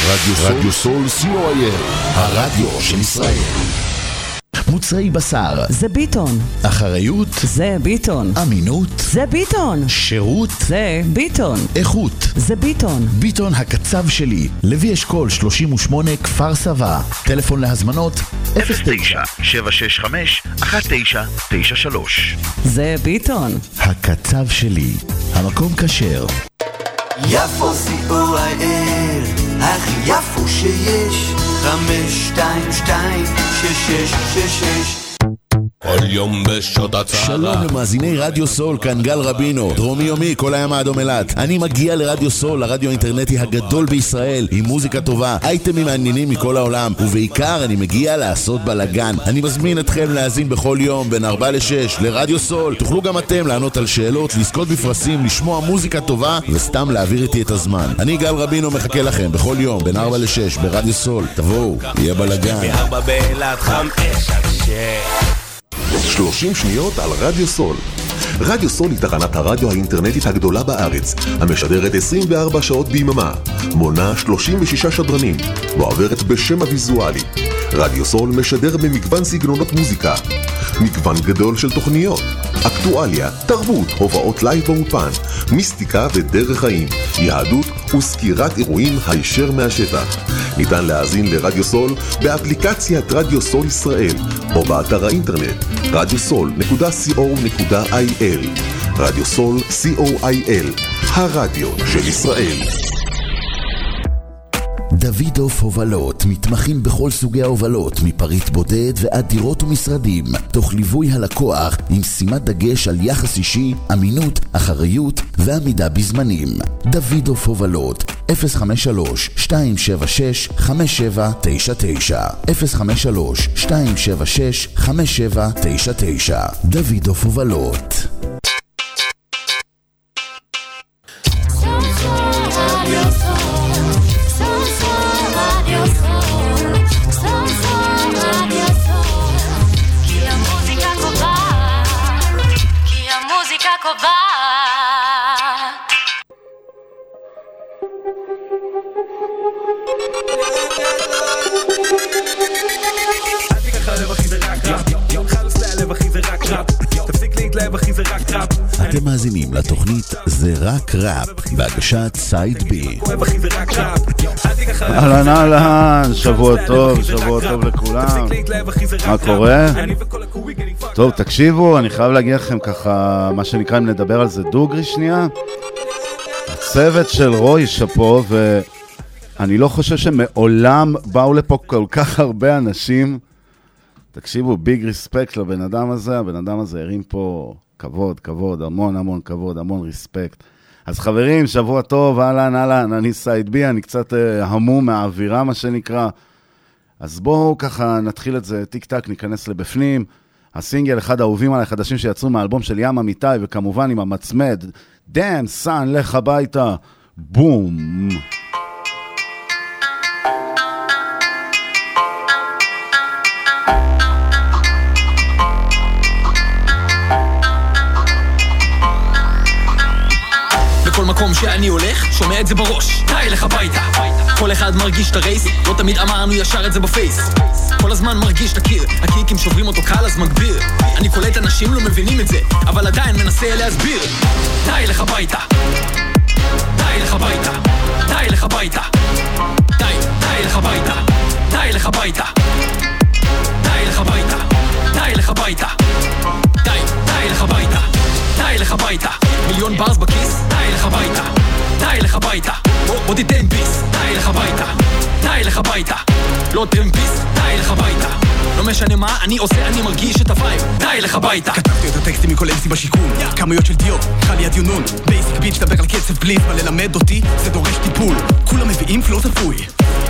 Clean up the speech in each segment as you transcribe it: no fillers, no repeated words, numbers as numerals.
רדיו סול co.il, הרדיו של ישראל. מוצרי בשר זה ביטון, אחריות זה ביטון, אמינות זה ביטון, שירות זה ביטון, איכות זה ביטון. ביטון הקצב שלי, לוי אשכול 38 כפר סבא. טלפון להזמנות 09-765-1993. זה ביטון הקצב שלי, המקום כשר. יפו co.il, הכי יפו שיש, 522-6666. כל יום בשעות הצהרה. שלום למאזיני רדיו סול, כאן גל רבינו, דרומי יומי, כל הים האדום אילת. אני מגיע לרדיו סול, הרדיו האינטרנטי הגדול בישראל, עם מוזיקה טובה, אייטמים מעניינים מכל העולם, ובעיקר אני מגיע לעשות בלגן. אני מזמין אתכם להאזין בכל יום בין 4 ל-6 לרדיו סול. תוכלו גם אתם לענות על שאלות, לזכות בפרסים, לשמוע מוזיקה טובה וסתם להעביר איתי את הזמן. אני גל רבינו מחכה לכם בכל יום בין 4 ל-6 ברדיו סול. תבואו, יהיה בלגן. 4 באילת 5-6. 30 שניות על רדיו סול. רדיו סול היא תחנת הרדיו האינטרנטית הגדולה בארץ, המשדרת 24 שעות ביממה, מונה 36 שדרנים, ועוברת בשם הוויזואלי. רדיו סול משדר במגוון סגנונות מוזיקה, מגוון גדול של תוכניות, אקטואליה, תרבות, הובאות לייב באופן, מיסטיקה ודרך חיים, יהדות וסקירת אירועים הישר מהשטח. ניתן להאזין לרדיו סול באפליקציית רדיו סול ישראל או באתר האינטרנט radiosol.co.il. רדיו סול co.il, הרדיו של ישראל. דוידוף הובלות, מתמחים בכל סוגי ההובלות, מפריט בודד ועד דירות ומשרדים, תוך ליווי הלקוח עם שימת דגש על יחס אישי, אמינות, אחריות ועמידה בזמנים. דוידוף הובלות, 053-276-5799, 053-276-5799. דוידוף הובלות. אתם מאזינים לתוכנית זה רק ראפ בהגשת סייד בי. אהלן אהלן, שבוע טוב לכולם. מה קורה? טוב, תקשיבו, אני חייב להגיד לכם ככה, מה שנקרא, אם נדבר על זה דוגרי שנייה. הצוות של רוי שפה, ואני לא חושב שמעולם באו לפה כל כך הרבה אנשים. תקשיבו, ביג ריספקט לבן אדם הזה, הבן אדם הזה הרים פה כבוד, המון כבוד, המון ריספקט. אז חברים, שבוע טוב, אהלן, אני סייד בי, אני קצת המום מהאווירה, מה שנקרא. אז בואו ככה נתחיל את זה, טיק טק, ניכנס לבפנים. הסינגל, אחד האהובים עליי, חדשים שיצאו מהאלבום של ים אמיתי, וכמובן עם המצמד, דאם, סן, לך הביתה, בום. כל מקום שאני הולך, שומע את זה בראש, די לך ביתה. כל אחד מרגיש את הרייס, לא תמיד אמרנו ישר את זה בפייס. כל הזמן מרגיש את הקיר, הקיקים שוברים אותו קל אז מגביר. אני קולט אנשים לא מבינים את זה, אבל עדיין מנסה להסביר. די לך ביתה, די לך ביתה, די לך ביתה, די לך ביתה, די לך ביתה, די לך ביתה, די לך ביתה, די לך ביתה, די לך ביתה. מיליון ברס בכיס, די לך ביתה, די לך ביתה. בוא תיתן ביס, די לך ביתה, די לך ביתה. לא טרמפיס, די לך ביתה. לא משנה מה אני עושה, אני מרגיש את הווייב, די לך ביתה. כתבתי את הטקסטים מכל MC בשיקום, כמויות של דיוק, חלי עד יונון, בייסיק ביץ' דבר על קצב בליף, מה ללמד אותי, זה דורש טיפול. כולם מביאים פלו צפוי,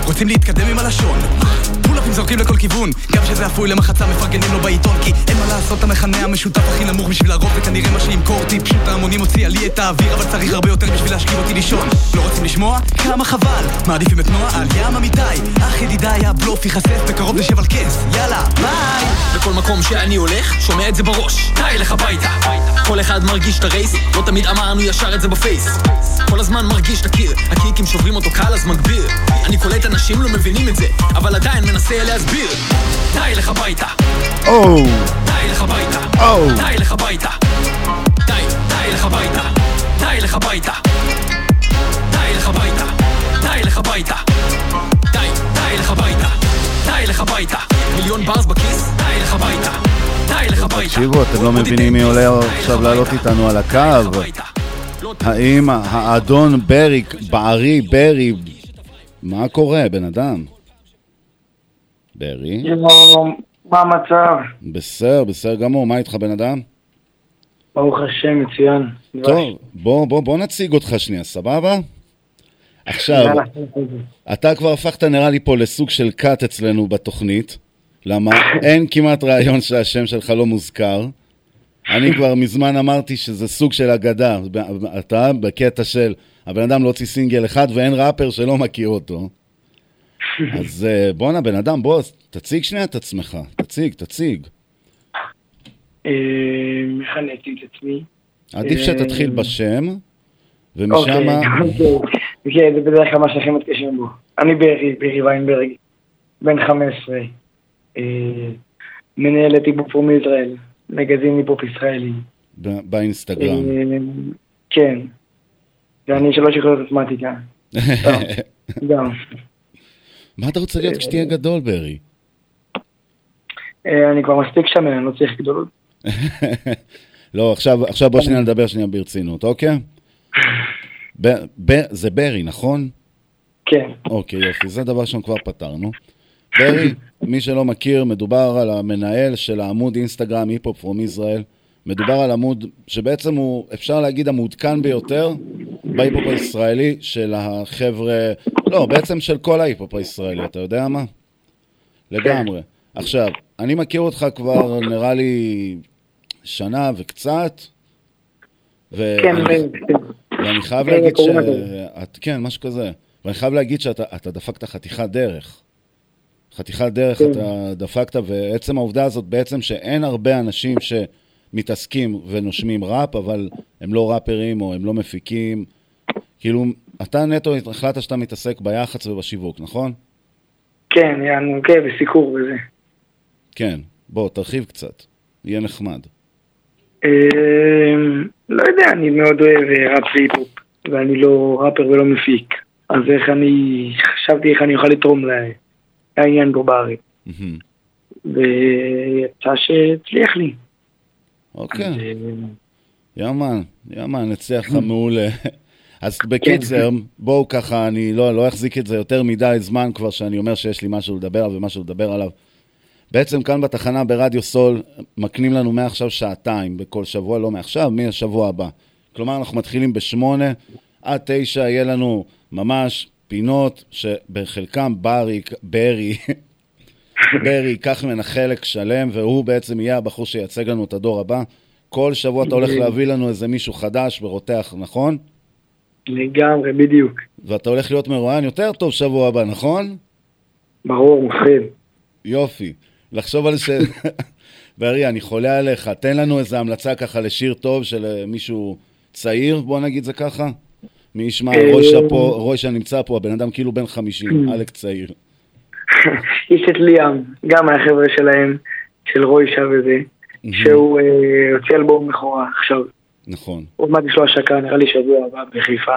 רוצים להתקדם עם הלשון, פולאפים זורקים לכל כיוון, גם שזה אפוי למחצה מפרגנים לו בעיתון, כי אין מה לעשות, המכנה המשותף הכי נמוך בשביל הרוב, וכנראה מה שימכור אותי, פשוט ההמונים הוציאה לי את האוויר, אבל צריך הרבה יותר בשביל להשכיב אותי לישון. לא רוצים לשמוע? כמה חבל, מעדיפים את נועה על ים אמיתי, אך ידידיי הבלוף ייחשף בקרוב נשב על כס, יאללה ביי. בכל מקום שאני הולך, שומע את זה בראש, די לך הביתה. כל אחד מרגיש את הרייס, לא תמיד אמרנו ישר את זה בפייס. כל הזמן מרגיש את הקיר, הקיקים שוברים אותו קל אז מגביר. אני קולט אנשים לא מבינים את זה, אבל עדיין מנסה להסביר. די לך הביתה. די לך הביתה. די לך הביתה. די לך הביתה. די לך הביתה. די לך הביתה. די לך הביתה. די לך הביתה. די לך הביתה. מיליון ברס בכיס, די לך הביתה. די לך הביתה. תקשיבו, אתם לא מבינים מי עולה עכשיו לעלות איתנו על הקו. האם האדון ברי, מה קורה, בן אדם? ברי? מה המצב? בסדר גמור, מה איתך, בן אדם? ברוך השם, מצוין. טוב, בוא נציג אותך שנייה, סבבה? עכשיו, אתה כבר הפכת נראה לי פה לסוג של קאט אצלנו בתוכנית, למה אין כמעט רעיון שהשם שלך לא מוזכר. אני כבר מזמן אמרתי שזה סוג של אגדה, אתה בקטע של הבן אדם לא הוציא סינגל אחד ואין ראפר שלא מכיר אותו. אז בואנה בן אדם, בוא, תציג שנייה את עצמך, תציג. איך אני אציג את עצמי? עדיף שתתחיל בשם, ומשם... אוקיי, זה בדרך כלל מה שהכי מתקשים בו. אני ברי ויינברג, בן 15, מנהל את היפ-הופ פרום ישראל, מגזין היפ-הופ ישראלי. באינסטגרם. כן. ואני 3 יחידות מתמטיקה. גם. מה אתה רוצה להיות כשתהיה גדול, ברי? אני כבר מספיק שם, אני לא צריך גדולות. לא, עכשיו בוא שנייה נדבר שנייה ברצינות, אוקיי? זה ברי, נכון? כן. אוקיי, יופי, זה דבר שם כבר פתרנו. ברי, מי שלא מכיר, מדובר על המנהל של העמוד אינסטגרם היפ-הופ פרום ישראל. מדובר על עמוד שבעצם הוא, אפשר להגיד, המעודכן ביותר בהיפ-הופ הישראלי של החבר'ה, לא, בעצם של כל ההיפ-הופ הישראלי, אתה יודע מה? לגמרי. עכשיו, אני מכיר אותך כבר נראה לי שנה וקצת, ואני חייב להגיד כן, משהו כזה. ואני חייב להגיד שאתה דפקת חתיכת דרך. אתה דפקת, ועצם העובדה הזאת בעצם שאין הרבה אנשים שמתעסקים ונושמים ראפ, אבל הם לא ראפרים או הם לא מפיקים. כאילו, אתה נטו החלטת שאתה מתעסק ביח"צ ובשיווק, נכון? כן, כן, בסיקור וזה. כן, בוא, תרחיב קצת. יהיה נחמד. לא יודע, אני מאוד אוהב ראפ והיפ-הופ, ואני לא ראפר ולא מפיק. אז חשבתי איך אני אוכל לתרום לעניין פה בארץ. ויצא שהצליח לי. אוקיי. יאמן, הצליח לך מעולה. אז בקיצר, בואו ככה, אני לא אחזיק את זה יותר מדי זמן כבר שאני אומר שיש לי משהו לדבר ומשהו לדבר עליו. בעצם כאן בתחנה ברדיו סול מקנים לנו מעכשיו שעתיים בכל שבוע, לא מעכשיו, מהשבוע הבא. כלומר, אנחנו מתחילים ב8 עד 9, יהיה לנו ממש פינות שבחלקם ברי ייקח ממנה חלק שלם, והוא בעצם יהיה הבחור שייצג לנו את הדור הבא. כל שבוע אתה הולך להביא לנו איזה מישהו חדש ורותח, נכון? לגמרי, בדיוק. ואתה הולך להיות מרואיין יותר טוב שבוע הבא, נכון? ברור, מפחיד. יופי. לחשוב על ברי, אני חולה עליך. תן לנו איזו המלצה ככה לשיר טוב של מישהו צעיר, בוא נגיד זה ככה. מי ישמע, רוישה נמצא פה, הבן אדם כאילו בן 50, אלק צעיר. יש את ליאם, גם מהחבר'ה שלהם, של רוישה וזה, שהוא יוצא אלבום מכורה עכשיו. נכון. עוד מעט יש לו השקה, נראה לי שבוע הבא בחיפה.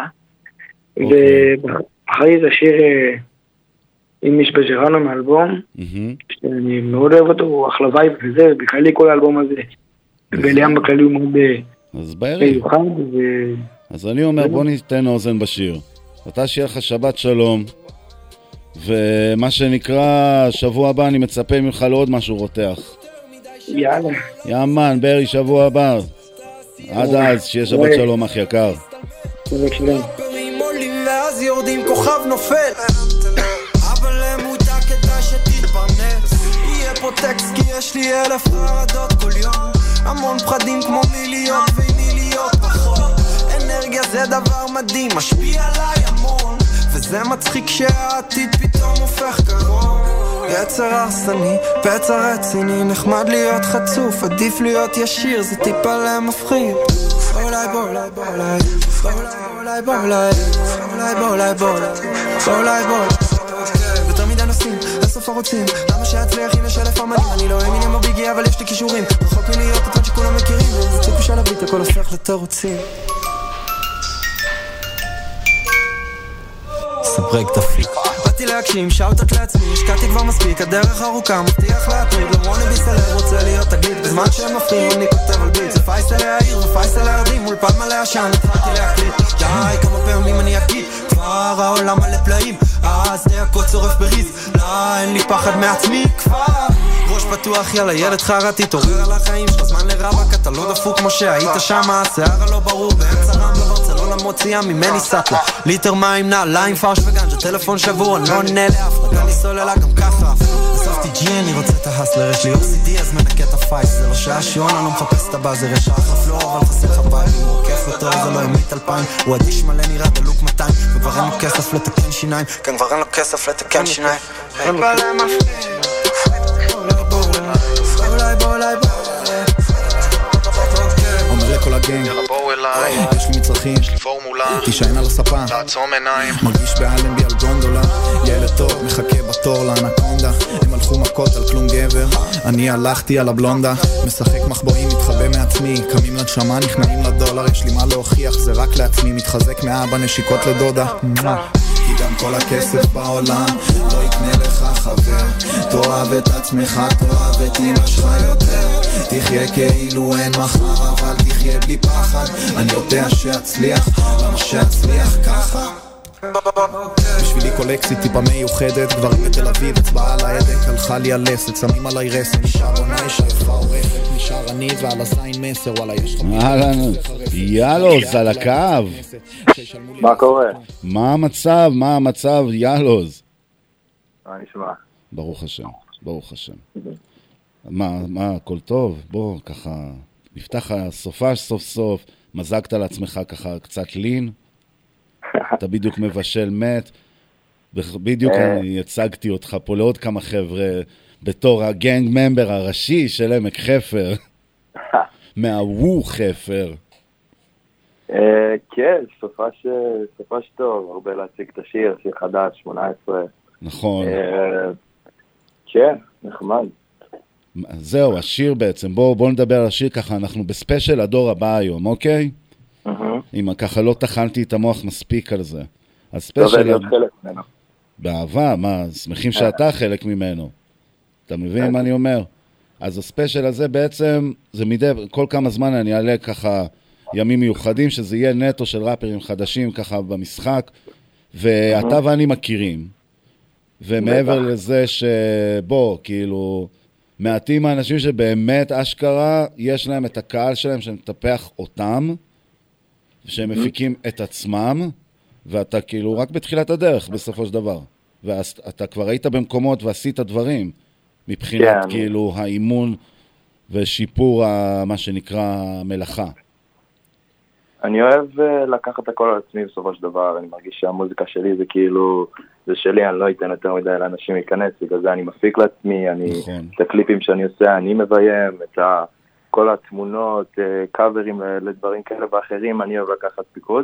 ואחרי זה שיר עם מיש בג'רנו מאלבום, שאני מאוד אוהב אותו, הוא אחלה וייב וזה, בכללי כל האלבום הזה. וליאם בכללי הוא מאוד מיוחד. אז אני אומר, בוא ניתן אוזן בשיר. אתה שיהיה לך שבת שלום, ומה שנקרא, שבוע הבא אני מצפה ממך לעוד משהו רותח. יאללה. יאמן, ברי, שבוע הבא. עד אז, שיהיה שבת שלום, אח יקר. שבת שלום. ואז יורדים כוכב נופל, אבל למותה כדאי שתתפרנס. יהיה פה טקסט כי יש לי 1000 חרדות כל יום, המון פחדים כמו מיליון ועם להיות פחות. אנרגיה זה דבר מדהים, משפיע עליי המון, וזה מצחיק שהעתיד פתאום הופך קרוב. יצר הרסני, פצע רציני, נחמד להיות חצוף, עדיף להיות ישיר, זה טיפה למפחיד. בואי בואי בואי בואי בואי בואי בואי בואי יותר מדי נושאים, לסוף הרוצים, למה שיצליח אם יש 1000 אמנים? אני לא אמינם או ביגי אבל יש לי כישורים, רחוק מלהיות את מה שכולם מכירים, זה ציפי של הביט הכל הופך לתירוצים. ספרק תפיק באתי להקשים, שאוטות לעצמי, השקעתי כבר מספיק, הדרך ארוכה, מבטיח להטריד, לא רוני ביסלר, רוצה להיות תגלית, בזמן שהם מפריעים, אני כותב על ביט, זה פייסל להעיר ופייסל להרדים, מול פן מלא עשן, התחלתי להקליט, די, כמה פעמים אני אגיד, כבר העולם מלא פלאים, אז דייקות צורף בריז, לא, אין לי פחד מעצמי, כבר, ראש פתוח, יאללה, ילד חרתי, תורר על החיים, שלך זמן לרבק, אתה לא דפוק כמו שהיית שמה, שיער לא ברור, באמצע רם לא ברצלונה מוציאה ממני סטלה, ליטר מים נעליים, פרש וגנג'ה, טלפון שבור, אני לא עונה לאף, נתן לי סוללה גם ככה, בסוף TG אני רוצה את ההסלר, יש לי OCD אז מנקה את הפייס, זה לא שעה שיון, אני לא מחפש את הבאזר, יש אחף לא, אבל חסר לך בית, אם הוא עוקף יותר, זה לא ימית 2000, הוא אדיש מלא נראה דלוק 200, וכבר אין לו כסף לתקן שיניים, כן כבר אין לו כסף לתקן שיניים, אומר לכל הגנג, בואו אליי, יש לי מצרכים, יש לי פורמולה, תישען על הספה, תעצום עיניים, מרגיש באלנבי על גונדולה, ילד טוב, מחכה בתור לאנקונדה, הם הלכו מכות על כלום גבר, אני הלכתי על הבלונדה, משחק מחבואים, מתחבא מעצמי, קמים לנשמה, נכנעים לדולר, יש לי מה להוכיח, זה רק לעצמי, מתחזק מאבא, נשיקות לדודה, כי גם כל הכסף בעולם לא יקנה לך חבר, תאהב את עצמך, תאהב את אמא שלך יותר, תחיה כאילו אין מחר אבל תחיה בלי פחד, אני יודע שאצליח, למה שאצליח ככה. בשבילי קולקסית טיפה מיוחדת, גברים בתל אביב, אצבעה על ההדק, הלכה לי הלסת, שמים עליי רסן, נשאר עונה שיפה עורכת, נשאר אני ועל הזין מסר, וואלה יש לך אהלן, יאלוז על הקו. מה קורה? מה המצב יאלוז? מה נשמע? ברוך השם, ברוך השם. מה, הכל טוב? בוא ככה נפתח הסופש סוף סוף, מזגת לעצמך ככה קצת לין, אתה בדיוק מבשל מת, בדיוק אני הצגתי אותך פה לעוד כמה חבר'ה בתור הגנג ממבר הראשי של עמק חפר, מהוו חפר. כן, סופש טוב, הרבה להציג את השיר, שיר חדש, 18. נכון. כן, נחמד. זהו, השיר בעצם, בואו נדבר על השיר ככה, אנחנו בספיישל הדור הבא היום, אוקיי? אם ככה לא תחנתי את המוח מספיק על זה. טוב, להיות חלק ממנו. באהבה, מה, שמחים שאתה חלק ממנו. אתה מבין מה אני אומר? אז הספיישל הזה בעצם, זה מדי, כל כמה זמן אני אעלה ככה ימים מיוחדים, שזה יהיה נטו של ראפרים חדשים ככה במשחק, ואתה ואני מכירים. ומעבר לזה שבוא, כאילו, מעטים האנשים שבאמת אשכרה, יש להם את הקהל שלהם שמטפח אותם, שהם מפיקים את עצמם, ואתה כאילו רק בתחילת הדרך בסופו של דבר. ואתה כבר היית במקומות ועשית דברים, מבחינת כאילו האימון ושיפור מה שנקרא מלאכה. אני אוהב לקחת הכל על עצמי בסופו של דבר, אני מרגיש שהמוזיקה שלי זה כאילו, זה שלי, אני לא אתן יותר מדי לאנשים להיכנס, בגלל זה אני מפיק לעצמי, את הקליפים שאני עושה, אני מביים, את כל התמונות, קאברים לדברים כאלה ואחרים, אני אוהב לקחת פיקוד.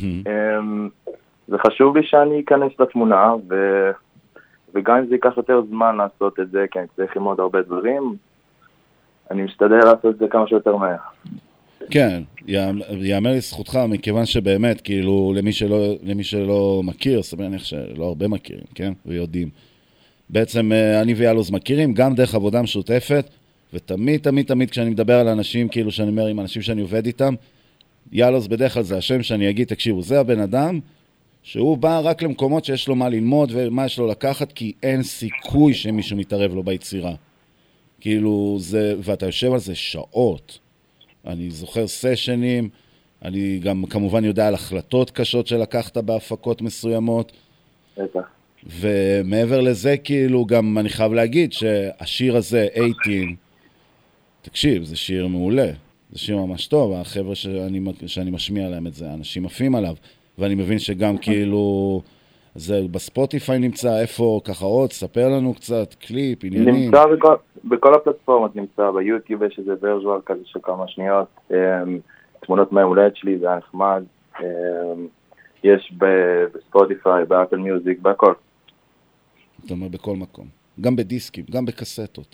זה חשוב לי שאני אכנס לתמונה, וגם אם זה ייקח יותר זמן לעשות את זה, כי אני צריך ללמוד הרבה דברים, אני משתדל לעשות את זה כמה שיותר מהר. כן, יאמר לזכותך, מכיוון שבאמת, כאילו, למי שלא מכיר, סביר שלא הרבה מכירים, כן? ויודעים. בעצם אני ויאלוז מכירים, גם דרך עבודה משותפת, ותמיד, תמיד, תמיד כשאני מדבר על אנשים, כאילו שאני אומר עם אנשים שאני עובד איתם, יאלוז בדרך כלל זה השם שאני אגיד, תקשיבו, זה הבן אדם, שהוא בא רק למקומות שיש לו מה ללמוד ומה יש לו לקחת, כי אין סיכוי שמישהו מתערב לו ביצירה. כאילו זה, ואתה יושב על זה שעות. אני זוכר סשנים, אני גם כמובן יודע על החלטות קשות שלקחת בהפקות מסוימות. ומעבר לזה, כאילו, גם אני חייב להגיד שהשיר הזה, 18, תקשיב, זה שיר מעולה. זה שיר ממש טוב, החבר'ה שאני משמיע להם את זה, אנשים עפים עליו, ואני מבין שגם כאילו, זה בספוטיפיי נמצא, איפה ככה עוד, ספר לנו קצת, קליפ, עניינים. נמצא בכל הפלטפורמות, נמצא ביוטיוב, יש איזה ורז'ואל כזה של כמה שניות, תמונות מההולדת שלי, זה היה נחמד, יש בספוטיפיי, באפל מיוזיק, בהכל. זאת אומרת, בכל מקום. גם בדיסקים, גם בקסטות.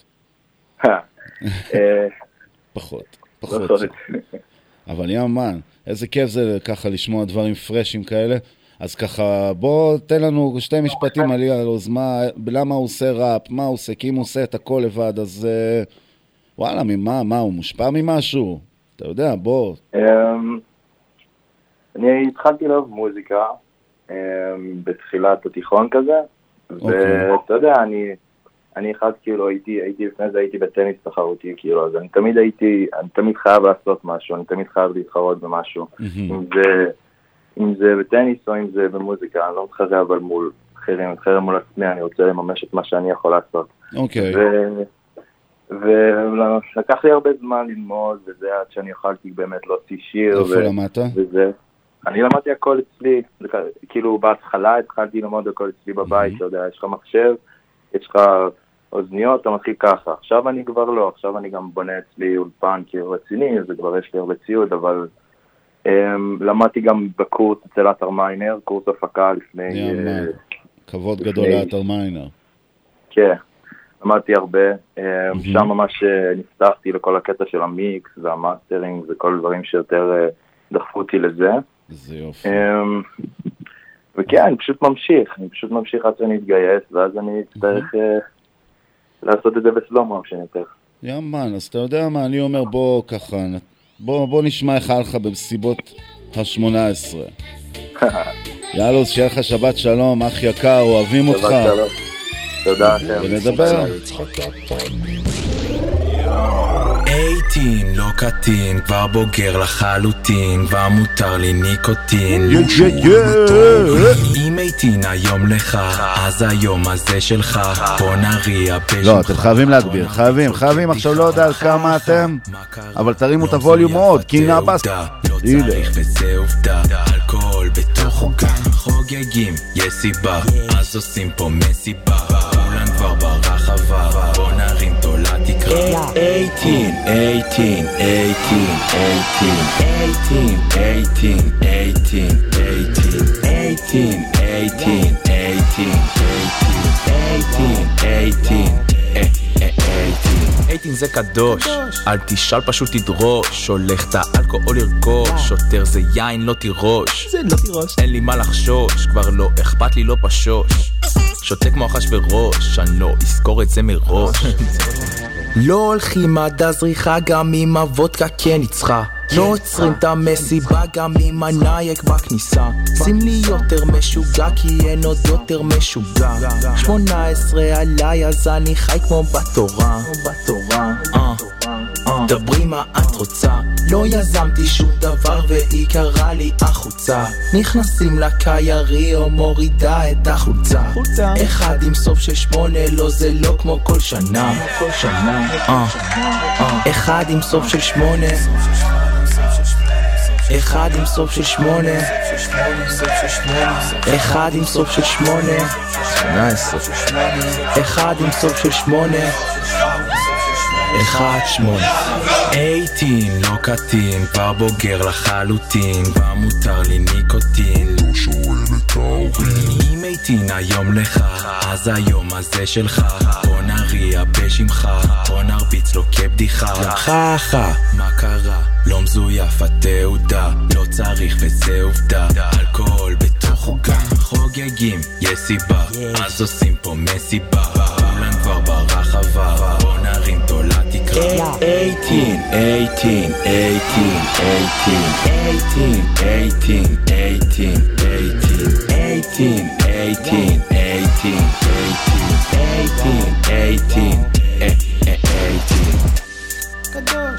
פחות. אבל יאמן, איזה כיף זה ככה לשמוע דברים פרשים כאלה. אז ככה, בוא תן לנו שתי משפטים על יאלוז, למה הוא עושה ראפ, מה הוא עושה, כי אם הוא עושה את הכל לבד, אז וואלה, מה, הוא מושפע ממשהו? אתה יודע, בוא. אני התחלתי לאהוב מוזיקה בתחילת התיכון כזה, ואתה יודע, אני אחד כאילו, לפני זה הייתי בטניס תחרותי, כאילו, אז אני תמיד חייב לעשות משהו, אני תמיד חייב להתחרות במשהו, אם זה בטניס או אם זה במוזיקה, אני לא מתחרה אבל מול אחרים, מתחרה מול עצמי, אני רוצה לממש את מה שאני יכול לעשות. אוקיי. ולקח לי הרבה זמן ללמוד, וזה עד שאני יכולתי באמת להוציא שיר. איפה למדת? אני למדתי הכל אצלי, כאילו בהתחלה התחלתי ללמוד הכל אצלי בבית, אתה יודע, יש לך מחשב, יש לך אוזניות, אתה מתחיל ככה. עכשיו אני כבר לא, עכשיו אני גם בונה אצלי אולפן כאילו רציני, זה כבר יש לי הרבה ציוד, אבל למדתי גם בקורס אצל אתר מיינר, קורס הפקה לפני... כבוד גדול לאתר מיינר. כן, למדתי הרבה, שם ממש נפתחתי לכל הקטע של המיקס והמאסטרינג וכל דברים שיותר דחפו אותי לזה. זה יופי. וכן, אני פשוט ממשיך עד שאני אתגייס, ואז אני אצטרך לעשות את זה בסלומו שנתך. יאמן, אז אתה יודע מה, אני אומר בוא ככה, בוא נשמע איך הלך במסיבות ה-18. יאלוז, שיהיה לך שבת שלום, אח יקר, אוהבים אותך. שבת שלום. תודה. ונדבר. 18, לא קטין, כבר בוגר לחלוטין, כבר מותר לי ניקוטין. אם 18 היום לך, אז היום הזה שלך, בוא נריע בשמך. לא, אתם חייבים להגביר, חייבים, עכשיו לא יודע על כמה אתם, אבל תרימו את הווליום מאוד, כי נאבס. לא צריך וזה עובדה, אלכוהול בתוך חוקה, חוגגים, יש סיבה, אז עושים פה מסיבה, כולם כבר ברחבה, בוא נרים תולה תקרא. 18 זה קדוש, אל תשאל פשוט תדרוש, הולך את האלכוהול לרכוש, שוטר זה יין לא תירוש, אין לי מה לחשוש, כבר לא אכפת לי לא פשוש, שותה כמו אחש וראש, אני לא אזכור את זה מראש. לא הולכים עד הזריחה גם עם הוודקה כן ניצחה, לא עוצרים את המסיבה גם עם הנייק בכניסה, שים לי יותר משוגע כי אין עוד יותר משוגע, 18 עליי אז אני חי כמו בתורה, דברי מה את רוצה, לא יזמתי שום דבר והיא קראה לי החוצה, נכנסים לקיירי או מורידה את החולצה, אחד עם סוף של 8, לא זה לא כמו כל שנה, אחד עם סוף של 8, אחד עם סוף של 8, אחד עם סוף של 8, 18, אחד עם סוף של 8, 18 לא קטין, כבר בוגר לחלוטין, כבר מותר לי ניקוטין, לא שואל את ההורים. אם 18 היום לך, אז היום הזה שלך, בוא נריע בשמך, בוא נרביץ לו כבדיחה, חכה, מה קרה? לא מזויף התעודה, לא צריך וזה עובדה, אלכוהול בתוך חוקה, חוגגים, יש סיבה, אז עושים פה מסיבה, כולם כבר ברחבה, בוא נרים תולה תקרא. 18 קדוש.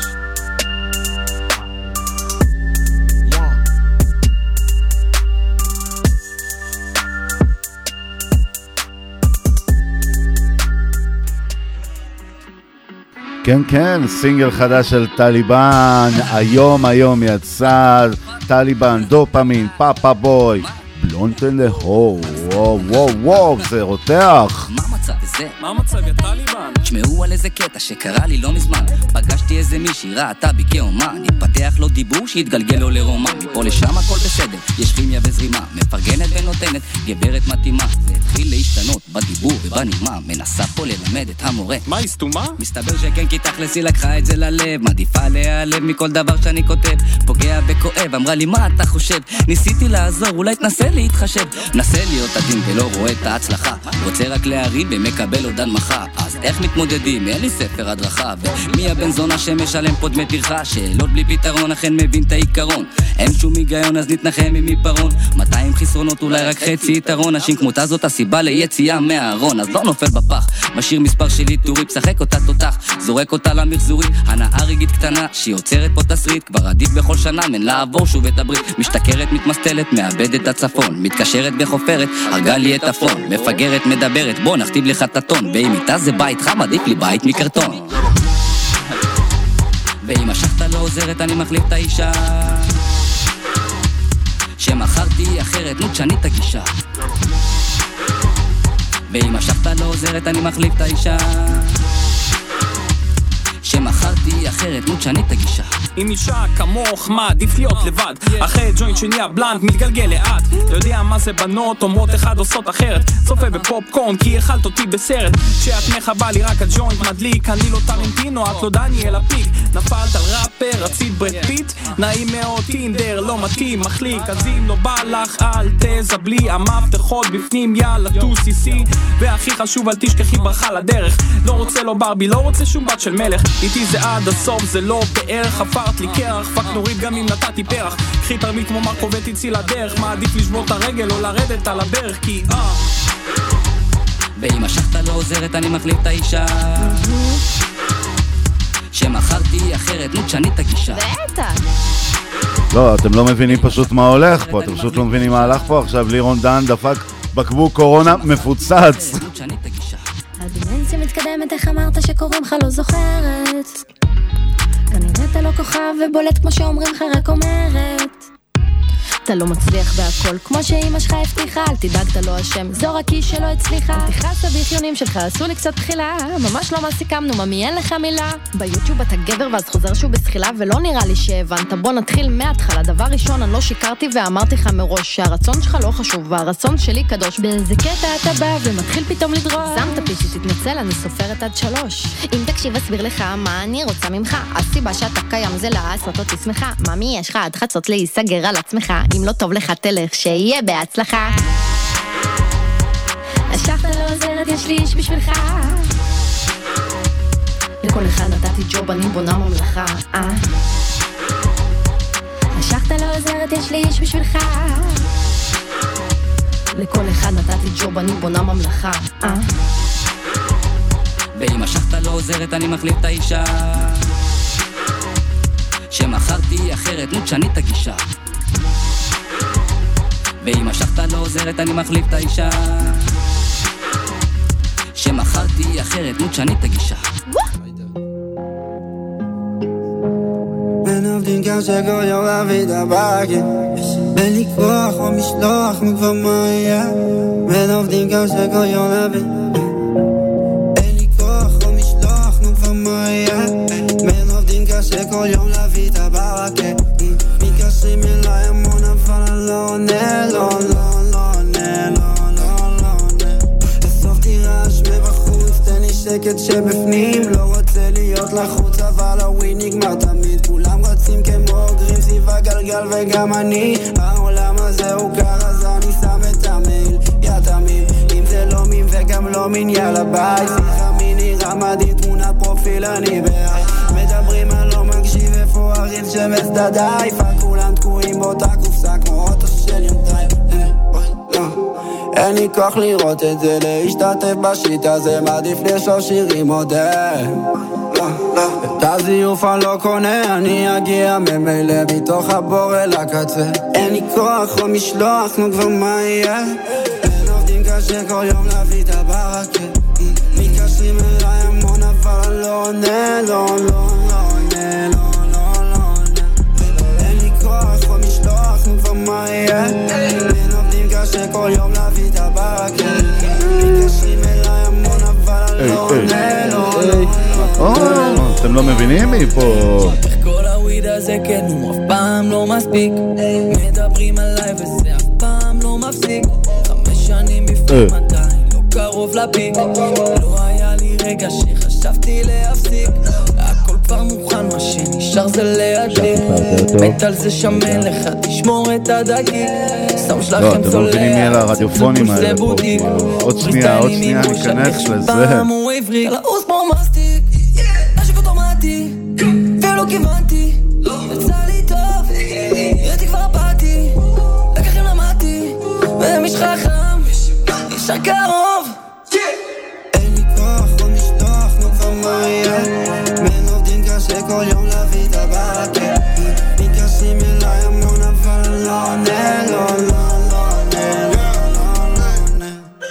כן, כן, סינגל חדש של טליבן, היום יצא, טליבן, דופמין, פאפה בוי, בלונטן להור, וואו, זה רותח. מה המצב וזה? מה המצב יא טליבן? תשמעו על איזה קטע שקרה לי לא מזמן, פגשתי איזה מישהי, ראתה בי כאומן, התפתח לו דיבור שהתגלגל לו לרומן, מפה לשם הכל בסדר, יש כימיה וזרימה, מפרגנת ונותנת, גברת מתאימה, זה התחיל להשתנות בדיבור ובנעימה, מנסה פה ללמד את המורה. מה, היא סתומה? מסתבר שכן, כי תכלס היא לקחה את זה ללב, מעדיפה להיעלב מכל דבר שאני כותב, פוגע וכואב, אמרה לי מה אתה חושב? ניסיתי לעזור, אולי תנסה להתחשב, נסה להיות עדין ולא רואה את ההצלחה, רוצה רק להרים ומקבל עוד הנמכה, אז איך מתמודדים? אין לי ספר הדרכה, ומי הבן זונה שמשלם פה דמי טרחה, שאלות בלי פתרון, אכן מבין את העיקרון, אין שום היגיון אז נתנחם עם עיפרון, 200 חסרונות אולי רק חצי יתרון, אשים כמותה זאת הסיבה ליציאה מהארון, אז לא נופל בפח, משאיר מספר שלי טורי, פשחק אותה תותח, זורק אותה למחזורי, הנאה רגעית קטנה שיוצרת פה תסריט, כבר עדיף בכל שנה מן לעבור שוב את הברית, משתכרת מתמסטלת, מאבדת את הצפון, מתקשרת בחופרת, הרגה לי את הפון, מפגרת מדברת, בוא נכתיב לך את הטון, ואם איתה זה בית חם, עדיף לי בית מקרטון, ואם השחתה לא עוזרת אני מחליף את האישה, שמחרתי אחרת, נו תשני את הגישה, ואם השחתה לא עוזרת אני מחליף את האישה, שמחרתי אחרת, נו תשני את הגישה. עם אישה כמוך, מה עדיף להיות לבד, אחרי ג'וינט שני הבלנד מתגלגל לאט, אתה יודע מה זה בנות, אומרות אחד עושות אחרת, צופה בפופקורן כי אכלת אותי בסרט, כשאת מחבא לי רק הג'וינט מדליק, אני לא טרנטינו, את לא דניאל הפיק, נפלת על ראפר, רצית ברד פיט, נעים מאוד טינדר, לא מתאים, מחליק, אז אם לא בא לך אל תזבלי, המפתחות בפנים יאללה 2cc, והכי חשוב אל תשכחי ברכה לדרך, לא רוצה לא ברבי, לא רוצה שום בת של מלך, איתי זה עד הסוף, זה לא בערך, חפרת לי קרח, פק נוריד גם אם נתתי פרח, קחי תרמית כמו מרקו ותצאי לדרך, מה עדיף לשבור את הרגל או לרדת על הברך, כי ואם השחתה לא עוזרת אני מחליף את האישה, שמחרתי אחרת, נו תשני את הגישה. לא, אתם לא מבינים פשוט מה הולך פה, אתם פשוט לא מבינים מה הלך פה, עכשיו לירון דן דפק בקבוק קורונה מפוצץ. הדמנציה מתקדמת, איך אמרת שקוראים לך לא זוכרת, כנראה אתה לא כוכב ובולט כמו שאומרים לך, רק אומרת אתה לא מצליח בהכל כמו שאמא שלך הבטיחה, אל תדאג אתה לא אשם, זו רק היא שלא הצליחה, אל תכעס הביחיונים שלך, עשו לי קצת בחילה, ממש לא מה סיכמנו, ממי אין לך מילה, ביוטיוב אתה גבר ואז חוזר שהוא בסחילה, ולא נראה לי שהבנת, בוא נתחיל מההתחלה, דבר ראשון אני לא שיקרתי ואמרתי לך מראש שהרצון שלך לא חשוב והרצון שלי קדוש, באיזה קטע אתה בא ומתחיל פתאום לדרוש, שמת פיצי תתנצל, אני סופרת עד 3, אם תקשיב אסביר לך מה אני רוצה ממך, הסיבה שאתה קיים זה לעשות אותי שמחה, ממי יש לך עד חצות להיסגר על עצמך, אם לא טוב לך תלך, שיהיה בהצלחה. השחתה לא עוזרת, יש לי איש בשבילך, לכל אחד נתתי ג'וב, אני בונה ממלכה. השחתה לא עוזרת, יש לי איש בשבילך, לכל אחד נתתי ג'וב, אני בונה ממלכה. ואם השחתה לא עוזרת אני מחליף את האישה, שמחרתי אחרת, נו תשני את הגישה, ואם השחתה לא עוזרת אני מחליף את האישה, שמחרתי אחרת, נו תשני את הגישה. בין עובדים קשה כל יום להביא את הבאגים, בין לי כוח או משלוח מכבר מה יהיה, בין עובדים קשה כל יום להביא, בין לי כוח או משלוח מכבר מה יהיה, בין עובדים קשה כל יום להביא את הבאגים, מתקשרים אליי המון אבל אני לא עונה, לא עונה, לא עונה, בסוף תירש מבחוץ, תן לי שקט שבפנים, לא רוצה להיות לחוץ אבל הווי נגמר תמיד, כולם רצים כמו אוגרים סביב הגלגל וגם אני, העולם הזה הוא קר אז אני שם את המייל, יא תמים, אם זה לא מין וגם לא מין יאללה ביי, שיחה מי נראה מדהים, תמונת פרופיל אני בעד, מדברים אני לא מקשיב איפה הריל שמסדדיי, כולם תקועים באותה קופסה כמו אוטו של יונדאי, אין לי כוח לראות את זה, להשתתף בשיטה זה מעדיף לשאול שירים עודה, את הזיוף אני לא קונה, אני אגיע ממילא מתוך הבור אל הקצה, אין לי כוח או משלוח, נו כבר מה יהיה, בין עובדים קשה כל יום להביא את הברקה מתקשרים אליי המון אבל אני לא עונה, לא עונה, לא עונה אין לי כוח במשלוח, נו כבר מה יהיה אין עובדים קשה כל יום להביא את הברקה מתקשרים אליי המון אבל אני לא עונה, אתם לא מבינים מי פה כל הוויד הזה כן הוא אף פעם לא מספיק מדברים עליי וזה אף פעם לא מפסיק 5 שנים בפנים עדיין לא קרוב לפיק לא היה לי רגע שחשבתי להפסיק הכל כבר מוכן מה שנשאר זה להדליק מת על זה שמן לך תשמור את הדקיק שם שלכם אתם לא מבינים מי אלה הרדיופונים האלה פה עוד שנייה ניכנס לזה פעם הוא עברי לעוס פה מסטיק נשק אוטומטי ולא כיוונתי יצא לי טוב ראיתי כבר באתי לקחים למדתי ומש חכם נשאר קרוב אין לי כוח לא משלוח נו כבר מה יהיה מן עובדים קשה כל יום להביא את הברקה מתקשרים אליי המון אבל לא עונה, לא עונה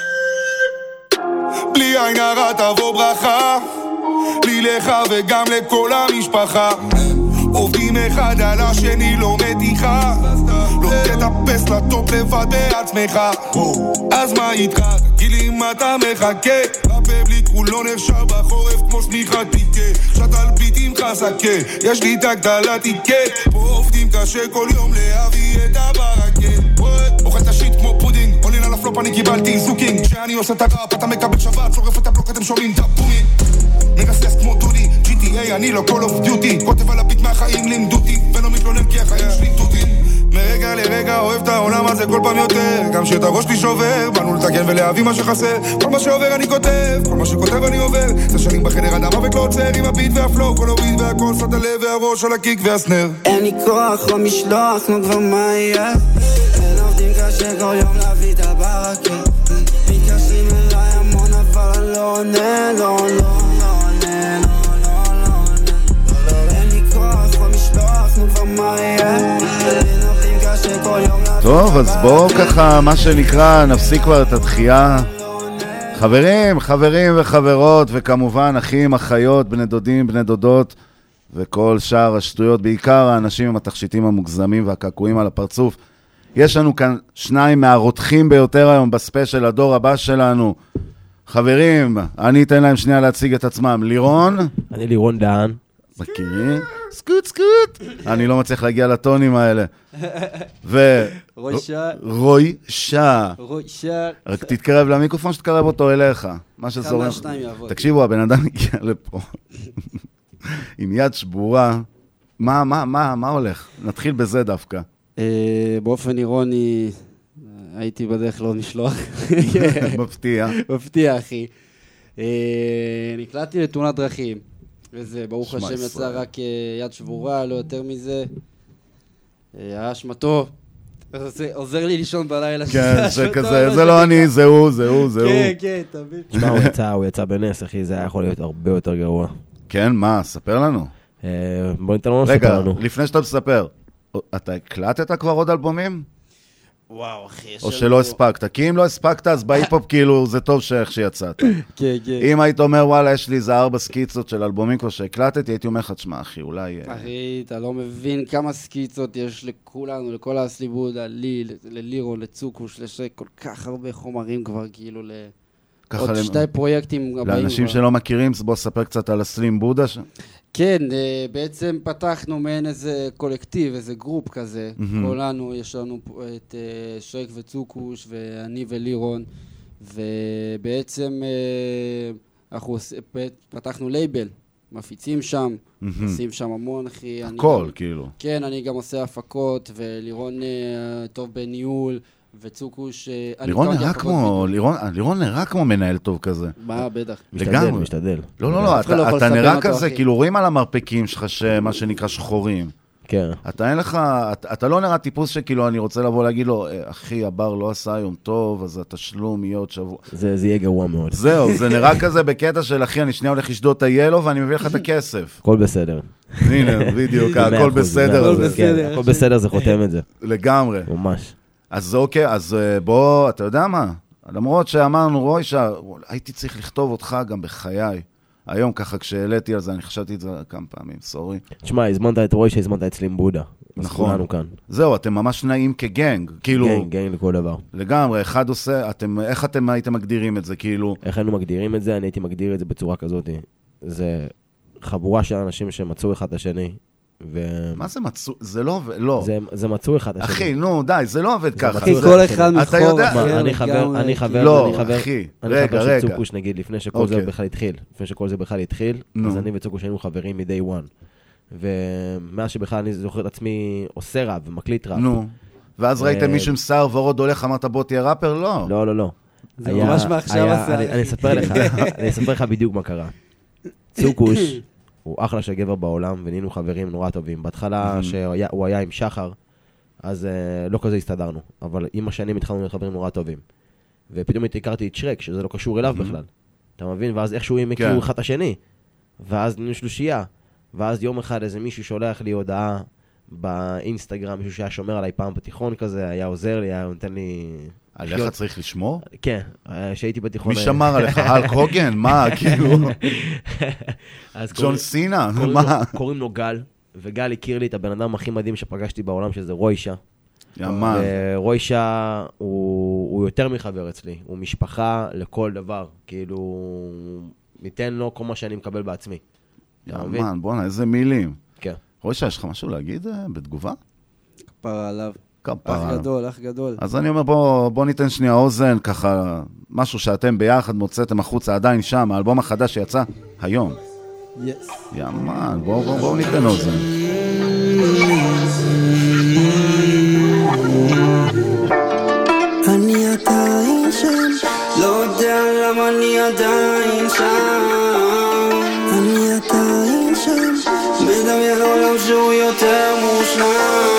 בלי עין הרע תבוא ברכה לי לך וגם לכל המשפחה עובדים אחד על השני לא מתיחה לא תטפס לטופ לבד בעצמך אז מה איתך? תגיד לי מה אתה מחכה רפר בלי קרול לא נחשב בחורף כמו שמיכת פיקה שתל ביט עם חסקה יש לי תגדלה תיקה פה עובדים קשה כל יום להביא את הברקה אוכל את השיט כמו פודינג עולין על הפלופ אני קיבלתי זוקינג כשאני עושה את הראפ אתה מקבל שבת שורף את הבלוק אתם שומעים את הבומי מגסס כמו דודי GTA אני לא Call of Duty כותב על הביט מהחיים לימדותי ולא מתלונן כי החיים שלי טוטים מרגע לרגע אוהב את העולם הזה כל פעם יותר גם שאת הראש לי שובר באנו לתקן ולהביא מה שחסר כל מה שעובר אני כותב כל מה שכותב אני עובר זה שנים בחדר עד המוות לא עוצר עם הביט והפלואו כל הוויד והכל שאת הלב והראש על הקיק והסנר אין לי כוח לא משלוח נו כבר מה יהיה אין עובדים קשה כל יום להביא את הברקה מתקשרים אליי המון אבל אני לא עונה, לא עונה טוב, אז בואו ככה, מה שנקרא, נפסיק כבר את הדחייה. חברים וחברות, וכמובן אחים, אחיות, בני דודים, בני דודות, וכל שאר השטויות, בעיקר האנשים עם התכשיטים המוגזמים והקעקועים על הפרצוף. יש לנו כאן 2 מהרותחים ביותר היום בספיישל, הדור הבא שלנו. חברים, אני אתן להם שנייה להציג את עצמם. לירון? אני לירון דהן. מכירים? סקוט. אני לא מצליח להגיע לטונים האלה. רוי שע. רק תתקרב למיקרופון שתקרב אותו אליך. מה שזורם. תקשיבו, הבן אדם הגיע לפה. עם יד שבורה. מה הולך? נתחיל בזה דווקא. באופן אירוני, הייתי בדרך לא נשלוח. מפתיע, אחי. נקלעתי לתאונת דרכים. וזה, ברוך השם, יצא רק יד שבורה, לא יותר מזה. האשמתו, עוזר לי לישון בלילה. כן, זה כזה, זה לא אני, זהו. כן, תמיד. תשמע, הוא יצא בנס, אחי, זה היה יכול להיות הרבה יותר גרוע. כן, מה? ספר לנו. בוא ניתן לנו לספר לנו. רגע, לפני שאתה מספר, אתה הקלטת כבר עוד אלבומים? וואו, אחי. או שלא הספקת, כי אם לא הספקת, אז בהיפופ כאילו זה טוב שאיך שיצאת. כן. אם היית אומר, וואלה, יש לי איזה 4 סקיצות של אלבומים כבר שהקלטתי, הייתי אומר לך, תשמע, אחי, אולי... אחי, אתה לא מבין כמה סקיצות יש לכולנו, לכל הסליבוד, ללירון, לצוקוש, לשק, כל כך הרבה חומרים כבר, כאילו, עוד 2 פרויקטים הבאים. לאנשים שלא מכירים, בוא ספר קצת על הסלים בודה. כן, בעצם פתחנו מעין איזה קולקטיב, איזה גרופ כזה. כולנו, יש לנו את שרק וצוקוש, ואני ולירון, ובעצם אנחנו פתחנו לייבל, מפיצים שם, עושים שם המון, אחי. הכל, כאילו. כן, אני גם עושה הפקות, ולירון טוב בניהול, וצוקוש... לירון נראה כמו מנהל טוב כזה. מה, בטח. משתדל. לא, אתה נראה כזה, כאילו רואים על המרפקים שלך מה שנקרא שחורים. כן. אתה לא נראה טיפוס שכאילו אני רוצה לבוא להגיד לו, אחי, הבר לא עשה היום טוב, אז התשלום יהיה עוד שבוע. זה יהיה גרוע מאוד. זהו, זה נראה כזה בקטע של אחי, אני שנייה הולך לשדוד את הילו ואני מביא לך את הכסף. הכל בסדר. הנה, בדיוק, הכל בסדר. הכל בסדר, זה חותם את זה. לגמרי. ממש. אז אוקיי, אז בוא, אתה יודע מה? למרות שאמרנו, רוישה, הייתי צריך לכתוב אותך גם בחיי. היום ככה כשהעליתי על זה, אני חשבתי את זה כמה פעמים, סורי. תשמע, הזמנת את רוישה, הזמנת אצלי עם בודה. נכון. זהו, אתם ממש נעים כגנג. גנג לכל דבר. לגמרי, אחד עושה, איך אתם הייתם מגדירים את זה, כאילו? איך היינו מגדירים את זה? אני הייתי מגדיר את זה בצורה כזאת. זה חבורה של אנשים שמצאו אחד את השני. מה זה מצאו? זה לא עובד, לא. זה מצאו אחד את השני. אחי, נו, די, זה לא עובד ככה. אחי, כל אחד מחור. אני חבר, לא, אחי, רגע. של צוקוש, נגיד, לפני שכל זה בכלל התחיל, אז אני וצוקוש היינו חברים מ-day one. ומאז שבכלל אני זוכר את עצמי עושה ראפ ומקליט ראפ. נו, ואז ראיתם מישהו עם שר ורוד הולך, אמרת בוא תהיה ראפר? לא. לא. זה ממש מעכשיו עשה. אני אספר לך בדיוק מה קרה. צוקוש הוא אחלה של גבר בעולם, ונהיינו חברים נורא טובים. בהתחלה שהוא היה עם שחר, אז לא כזה הסתדרנו. אבל עם השנים התחלנו להיות חברים נורא טובים. ופתאום הכרתי את שרק, שזה לא קשור אליו בכלל. אתה מבין? ואז איכשהו הם הכירו אחד את השני. ואז נהיינו שלושייה. ואז יום אחד איזה מישהו שולח לי הודעה באינסטגרם, מישהו שהיה שומר עליי פעם בתיכון כזה, היה עוזר לי, היה נותן לי... עליך צריך לשמור? כן, שהייתי בתיכון... מי שמר עליך? הלק הוגן? מה, כאילו? ג'ון סינה? מה? קוראים לו גל, וגל הכיר לי את הבן אדם הכי מדהים שפגשתי בעולם, שזה רוישה. ימן. ורוישה הוא יותר מחבר אצלי, הוא משפחה לכל דבר, כאילו, ניתן לו כל מה שאני מקבל בעצמי. ימן, בוא'נה, איזה מילים. כן. רוישה, יש לך משהו להגיד בתגובה? כפרה עליו. אח גדול. אז אני אומר, בוא ניתן שנייה אוזן, ככה, משהו שאתם ביחד מוצאתם החוצה, עדיין שם, האלבום החדש שיצא היום. ימן, בואו ניתן אוזן. אני עדיין שם, לא יודע למה אני עדיין שם. אני עדיין שם, מדמיין עולם שהוא יותר מושלם.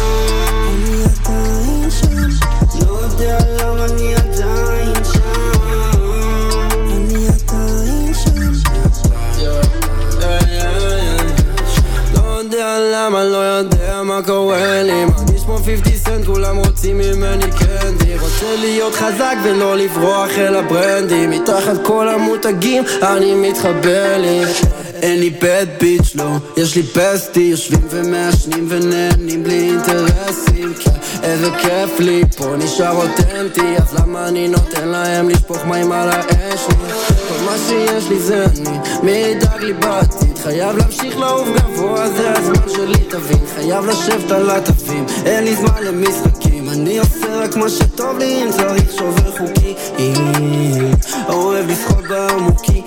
למה לא יודע מה קורה לי מרגיש כמו 50 סנט כולם רוצים ממני קנדי רוצה להיות חזק ולא לברוח אל הברנדי מתחת כל המותגים אני מתחבר לי אין לי בד ביץ' לא יש לי בסטי יושבים ומעשנים ונהנים בלי אינטרסים איזה כיף לי פה נשאר אותנטי אז למה אני נותן להם לשפוך מים על האש כל מה שיש לי זה אני מי ידאג לי בעתיד חייב להמשיך לעוף גבוה זה הזמן שלי תבין חייב לשבת על התווים אין לי זמן למשחקים אני עושה רק מה שטוב לי אם צריך שובר חוקי אוהב לשחות בעמוקי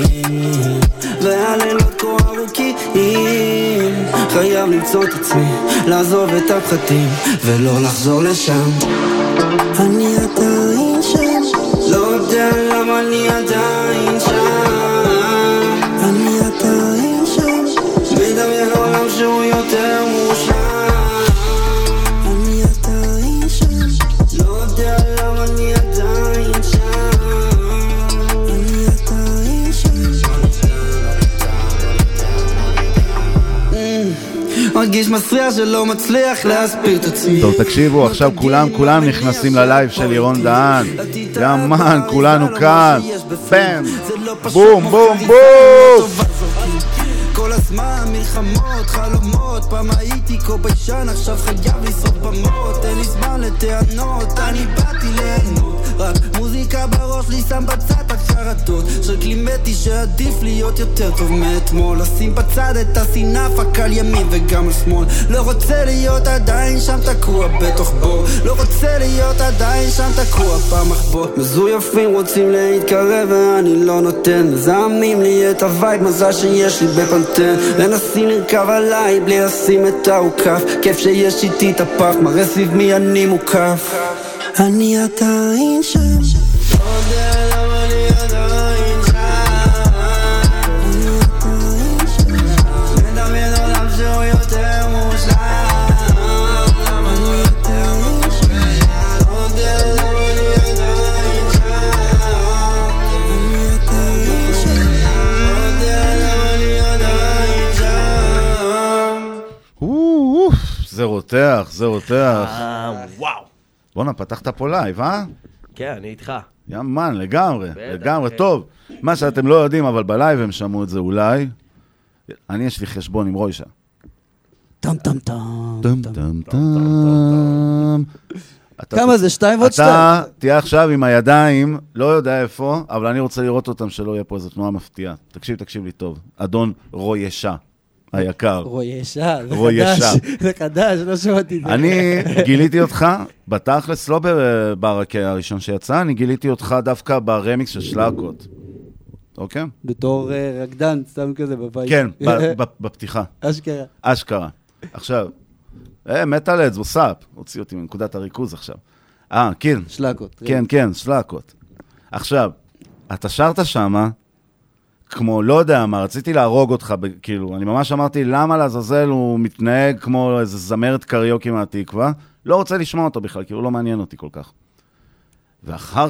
והלילות כה ארוכים חייב למצוא את עצמי לעזוב את הפחדים ולא לחזור לשם אני עדיין שם לא יודע למה אני עדיין שם אני עדיין שם מדמיין עולם שהוא יותר מושלם אני עדיין שם לא יודע למה אני עדיין שם אני עדיין שם מרגיש מסריח שלא מצליח להסביר את עצמי טוב, תקשיבו, עכשיו כולם נכנסים ללייב של לירון דהן ימן, כולנו כאן בם, בום, בום, בום כל הזמן מלחמות, חלומות פעם הייתי כה ביישן, עכשיו חייב לשרוף במות אין לי זמן לטענות, אני באתי ליהנות רק מוזיקה בראש לי שם בצד החרדות של קלימטי שעדיף להיות יותר טוב מאתמול לשים בצד את השנאה פק על ימין וגם על שמאל לא רוצה להיות עדיין שם תקוע בתוך בור לא רוצה להיות עדיין שם תקוע במחבוא מזויפים רוצים להתקרב ואני לא נותן מזהמים לי את הווייב מזל שיש לי בפנטן מנסים לרכב עליי בלי לשים את העוקף כיף שיש איתי את הפח מראה סביב מי אני מוקף אני עדיין שם לא יודע למה אני עדיין שם אני עדיין שם מדמיין עולם שהוא יותר מושלם אני עדיין שם לא יודע למה אני עדיין שם אני עדיין שם לא יודע למה אני עדיין שם זה רותח וואו בוא'נה, פתחת פה לייב, אה? כן, אני איתך. יאמן, לגמרי, לגמרי, טוב. מה שאתם לא יודעים, אבל בלייב הם שמעו את זה אולי. אני יש לי חשבון עם רוישה. טם טם טם. טם טם טם. כמה זה? 2 ועוד 2. אתה תהיה עכשיו עם הידיים, לא יודע איפה, אבל אני רוצה לראות אותם שלא יהיה פה איזו תנועה מפתיעה. תקשיב לי טוב. אדון רוישה, היקר. רוישה, רוישה. זה חדש, לא שמעתי את זה. אני גיליתי אותך, בתכלס, לא ברקע הראשון שיצא, אני גיליתי אותך דווקא ברמיקס של שלאקות. אוקיי? בתור רקדן, סתם כזה בבית. כן, בפתיחה. אשכרה. עכשיו, מטלדס, ווסאפ, הוציא אותי מנקודת הריכוז עכשיו. כן. שלאקות. כן, שלאקות. עכשיו, אתה שרת שמה, כמו, לא יודע מה, רציתי להרוג אותך, כאילו, אני ממש אמרתי, למה לעזאזל הוא מתנהג כמו איזה זמרת קריוקי מהתקווה? לא רוצה לשמוע אותו בכלל, כי הוא לא מעניין אותי כל כך. ואחר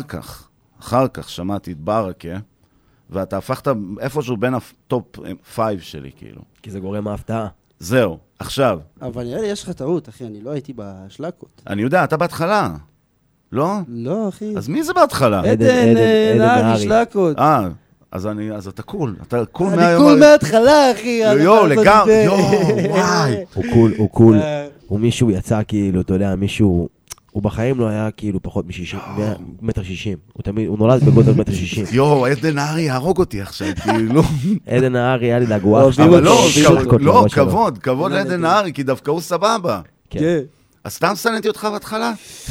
כך שמעתי את ברקה, ואתה הפכת איפשהו בין הטופ 5 שלי, כאילו. כי זה גורם ההפתעה. זהו, עכשיו. אבל נראה לי, יש לך טעות, אחי, אני לא הייתי בשלאקות. אני יודע, אתה בהתחלה. לא? לא, אחי. אז מי זה בהתחלה? עדן נהרי, שלאקות. אז אתה קול. אתה קול אני קול מההתחלה, אחי. לגמרי, וואי. הוא קול. הוא מישהו יצא כאילו, אתה יודע, מישהו... הוא בחיים לא היה כאילו פחות מטר 60. הוא נולד בגודל מטר 60. עדן נהרי יהרוג אותי עכשיו, כאילו. עדן נהרי היה לי לגוח. אבל לא, כבוד לעדן נהרי, כי דווקא הוא סבבה. כן. אז סתם סננתי אותך בהתחלה?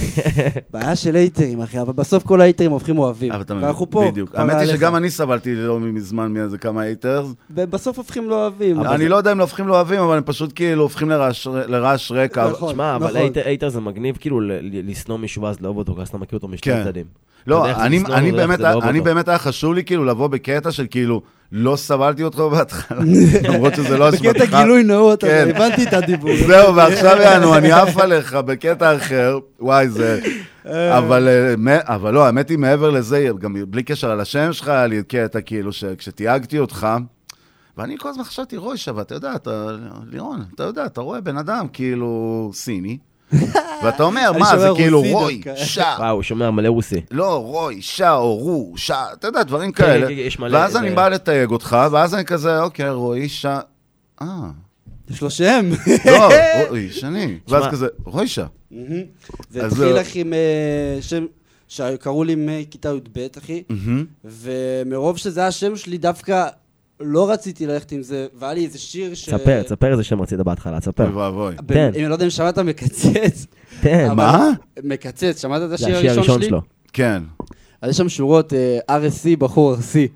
בעיה של הייטרים, אחי, אבל בסוף כל הייטרים הופכים אוהבים. ואנחנו פה. בדיוק. האמת היא שגם אני סבלתי לא מזמן מאיזה כמה הייטרס. ובסוף הופכים לא אוהבים. אני לא יודע אם לא הופכים לא אוהבים, אבל הם פשוט כאילו הופכים לרעש רקע. שמע, אבל הייטר זה מגניב כאילו לסנום מישהו ואז לאהוב אותו, אז אתה מכיר אותו משתי צדדים. לא, אני באמת היה חשוב לי כאילו לבוא בקטע של כאילו לא סבלתי אותך בהתחלה, למרות שזה לא אשמתך. בקטע גילוי נאות, הבנתי את הדיבור. זהו, ועכשיו יענו, אני עף עליך בקטע אחר, וואי זה, אבל לא, האמת היא מעבר לזה, גם בלי קשר על השם שלך, היה לי קטע כאילו שכשתייגתי אותך, ואני כל הזמן חשבתי רוישה, ואתה יודע, לירון, אתה יודע, אתה רואה בן אדם כאילו סיני, ואתה אומר, מה, זה כאילו רוי, שע. הוא שומע מלא רוסי. לא, רוי, שע או רו, שע, אתה יודע, דברים כאלה. ואז אני בא לתייג אותך, ואז אני כזה, אוקיי, רוי, שע. יש לו שם. לא, רוי, שני. ואז כזה, רוי, שע. זה התחיל לך עם שם שקראו לי מכיתה י"ב, אחי, ומרוב שזה השם שלי דווקא... לא רציתי ללכת עם זה, והיה לי איזה שיר תספר איזה שם רצית בהתחלה, תספר. אם לא יודע אם שמעת מקצץ. מה? מקצץ, שמעת את השיר הראשון שלו? כן. אז יש שם שורות, RSC, בחור ארסי.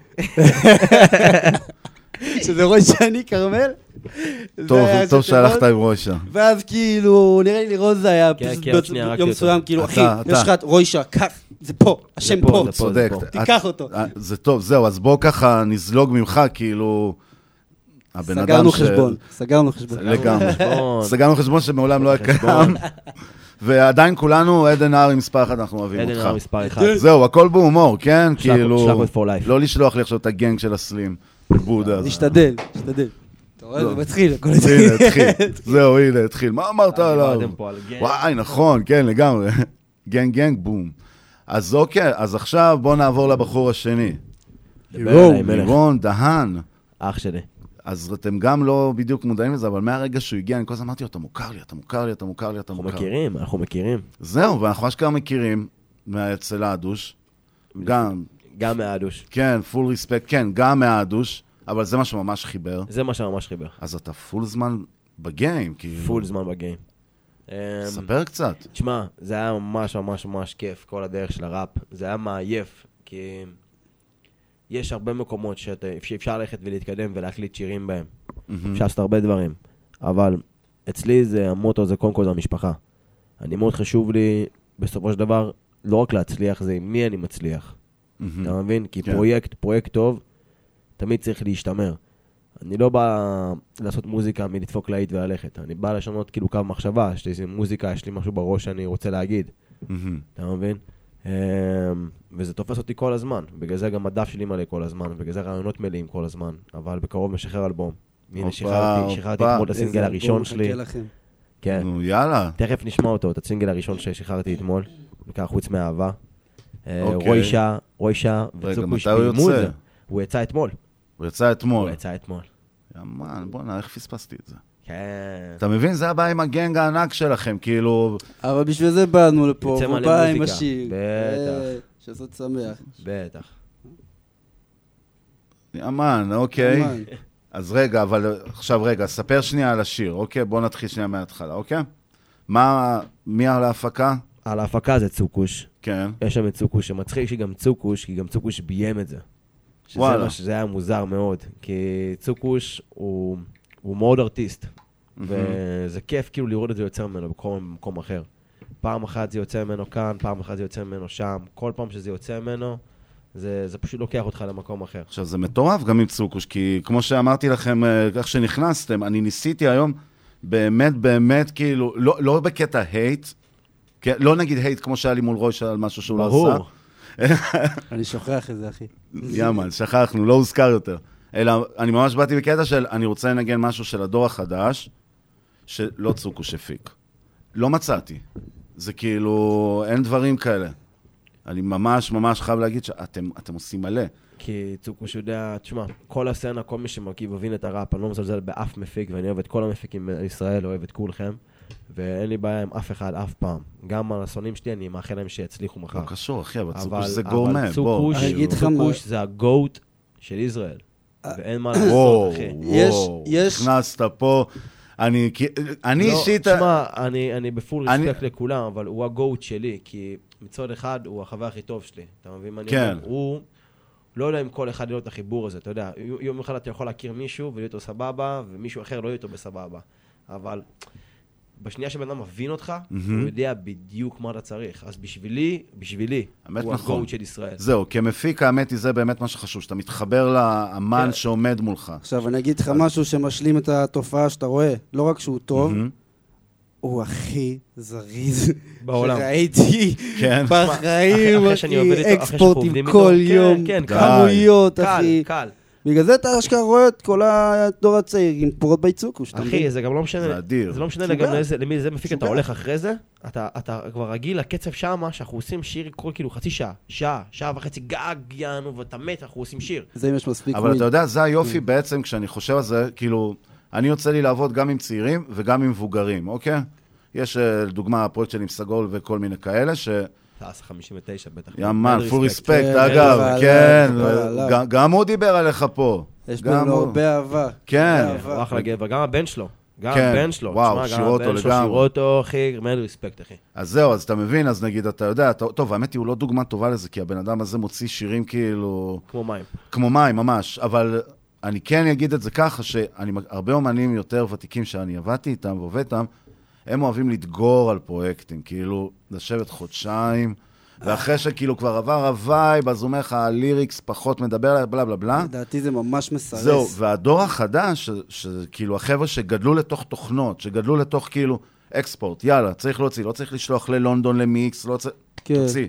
שזה רוישה אני קרמל. טוב שהלכת עם רוישה. ואז כאילו, נראה לי לירון זה היה יום מסוים, כאילו, אחי, יש לך רוישה, קח. זה פה, השם פה. צודק. תיקח אותו. זה טוב, זהו, אז בוא ככה נזלוג ממך, כאילו... סגרנו חשבון. לגמרי. סגרנו חשבון שמעולם לא היה קיים. ועדיין כולנו, עדן נהרי מספר 1, אנחנו אוהבים אותך. עדן נהרי מספר 1. זהו, הכל בהומור, כן? כאילו... שלח for life. לא לשלוח לי עכשיו את הגנג של הסלים. בודה. נשתדל. אתה רואה, זה מתחיל. הנה, התחיל. זהו, הנה, התחיל. מה אמרת עליו? וואי, נכון, כן, לגמרי. גנג, בום. אז אוקיי, אז עכשיו בוא נעבור לבחור השני. לירון דהן. אח שלי. אז אתם גם לא בדיוק מודעים לזה, אבל מהרגע שהוא הגיע, אני כל הזמן אמרתי, אתה מוכר לי. אנחנו מכירים. זהו, ואנחנו אשכרה מכירים אצל האדוש. גם מהאדוש. כן, פול ריספקט, כן, גם מהאדוש, אבל זה מה שממש חיבר. אז אתה פול זמן בגיים, כאילו. פול זמן בגיים. ספר קצת. תשמע, זה היה ממש כיף, כל הדרך של הראפ. זה היה מעייף, כי יש הרבה מקומות שאפשר ללכת ולהתקדם ולהקליט שירים בהם. אפשר לעשות הרבה דברים. אבל אצלי זה, המוטו זה קודם כל זה המשפחה. אני מאוד חשוב לי, בסופו של דבר, לא רק להצליח, זה עם מי אני מצליח. אתה מבין? כי פרויקט טוב, תמיד צריך להשתמר. אני לא בא לעשות מוזיקה מלדפוק להיט וללכת. אני בא לשנות כאילו קו מחשבה, יש לי איזה מוזיקה, יש לי משהו בראש שאני רוצה להגיד. אתה מבין? וזה תופס אותי כל הזמן. בגלל זה גם הדף שלי מלא כל הזמן, בגלל זה רעיונות מלאים כל הזמן. אבל בקרוב משחרר אלבום. הנה, שחררתי אתמול את הסינגל הראשון שלי. כן. יאללה. תכף נשמע אותו, את הסינגל הראשון ששחררתי אתמול. נקרא חוץ מאהבה. רוישה וצוקוש מתי הוא יוצא? הוא יצא אתמול. הוא יצא אתמול. הוא יצא אתמול. יאמן, בוא'נה, איך פספסתי את זה? כן. אתה מבין? זה הבא עם הגנג הענק שלכם, כאילו... אבל בשביל זה באנו לפה, יוצא הוא מלא בא עם מוזיקה. השיר. בטח. שזאת שמח. בטח. יאמן, אוקיי. אז רגע, אבל עכשיו רגע, ספר שנייה על השיר, אוקיי? בוא נתחיל שנייה מההתחלה, אוקיי? מי על ההפקה? על ההפקה זה צוקוש. כן. יש שם את צוקוש, שמצחיק שגם צוקוש, כי גם צוקוש ביים את זה. וואלה. שזה היה מוזר מאוד, כי צוקוש הוא מאוד ארטיסט, וזה כיף כאילו לראות את זה יוצא ממנו במקום אחר. פעם אחת זה יוצא ממנו כאן, פעם אחת זה יוצא ממנו שם, כל פעם שזה יוצא ממנו, זה פשוט לוקח אותך למקום אחר. עכשיו, זה מטורף גם עם צוקוש, כי כמו שאמרתי לכם, איך שנכנסתם, אני ניסיתי היום, באמת, כאילו, לא בקטע הייט, לא נגיד הייט כמו שהיה לי מול רוישה על משהו שהוא לא עשה. ברור. אני שוכח את זה, אחי. יאמן, שכחנו, לא הוזכר יותר. אלא, אני ממש באתי בקטע של, אני רוצה לנגן משהו של הדור החדש, שלא צוקוש הפיק. לא מצאתי. זה כאילו, אין דברים כאלה. אני ממש חייב להגיד שאתם עושים מלא. כי צוקוש יודע, תשמע, כל הסצנה, כל מי שמרכיב מבין את הראפ, אני לא מזלזל באף מפיק, ואני אוהב את כל המפיקים בישראל, אוהב את כולכם, ואין לי בעיה עם אף אחד, אף פעם. גם על השונאים שלי, אני מאחל להם שיצליחו מחר. לא קשור, אחי, אבל צוקוש זה גורמה. אבל צוקוש זה הגוט של ישראל. ואין מה לעשות, וואו, אחי. נכנסת פה. אני אישית... תשמע, אני בפול רספקט לכולם, אבל הוא הגוט שלי, כי מצד אחד הוא החבר הכי טוב שלי. אתה מבין מה אני אומר? הוא לא יודע אם כל אחד להיות החיבור הזה, אתה יודע. יום אחד אתה יכול להכיר מישהו ולהיות לו סבבה, ומישהו אחר לא להיות לו בסבבה. אבל בשנייה שבן אדם מבין אותך, הוא יודע בדיוק מה אתה צריך. אז בשבילי, הוא הגוט של ישראל. זהו, כמפיק האמת היא זה באמת מה שחשוב, שאתה מתחבר לאמן שעומד מולך. עכשיו, אני אגיד לך משהו שמשלים את התופעה שאתה רואה. לא רק שהוא טוב, הוא הכי זריז בעולם. שראיתי בחיים, אחי, אקספורטים כל יום, כמויות, אחי. קל. בגלל זה אתה אשכרה רואה את כל הדור הצעיר עם פורות בייצוקוש. אחי, זה גם לא משנה, זה אדיר. זה לא משנה גם למי זה מפיק, אתה הולך אחרי זה, אתה כבר רגיל לקצב שמה, שאנחנו עושים שיר כל כאילו חצי שעה וחצי גג יענו, ואתה מת, אנחנו עושים שיר. זה אם יש מספיק. אבל אתה יודע, זה היופי בעצם, כשאני חושב על זה, כאילו, אני יוצא לי לעבוד גם עם צעירים וגם עם מבוגרים, אוקיי? יש לדוגמה הפרויקט שלי עם סגול וכל מיני כאלה ש... תעשה 59 בטח. יאמן, פול רספקט, אגב, כן, גם הוא דיבר עליך פה. יש בו הרבה אהבה. כן. הוא אחלה גבר, גם הבן שלו. גם הבן שלו. וואו, שירו אותו לגמרי. שירו אותו, אחי, מלא רספקט, אחי. אז זהו, אז אתה מבין, אז נגיד, אתה יודע, טוב, האמת היא, הוא לא דוגמה טובה לזה, כי הבן אדם הזה מוציא שירים כאילו... כמו מים, ממש. אבל אני כן אגיד את זה ככה, שהרבה אומנים יותר ותיקים שאני עבדתי איתם ועובד איתם, הם אוהבים לדגור על פרויקטים, כאילו, לשבת חודשיים, ואחרי שכאילו כבר עבר הווייב, אז אומר לך, הליריקס פחות מדבר, בלה בלה בלה. לדעתי זה ממש מסרס. זהו, והדור החדש, שכאילו החבר'ה שגדלו לתוך תוכנות, שגדלו לתוך כאילו אקספורט, יאללה, צריך להוציא, לא צריך לשלוח ללונדון למיקס, לא צריך, תוציא.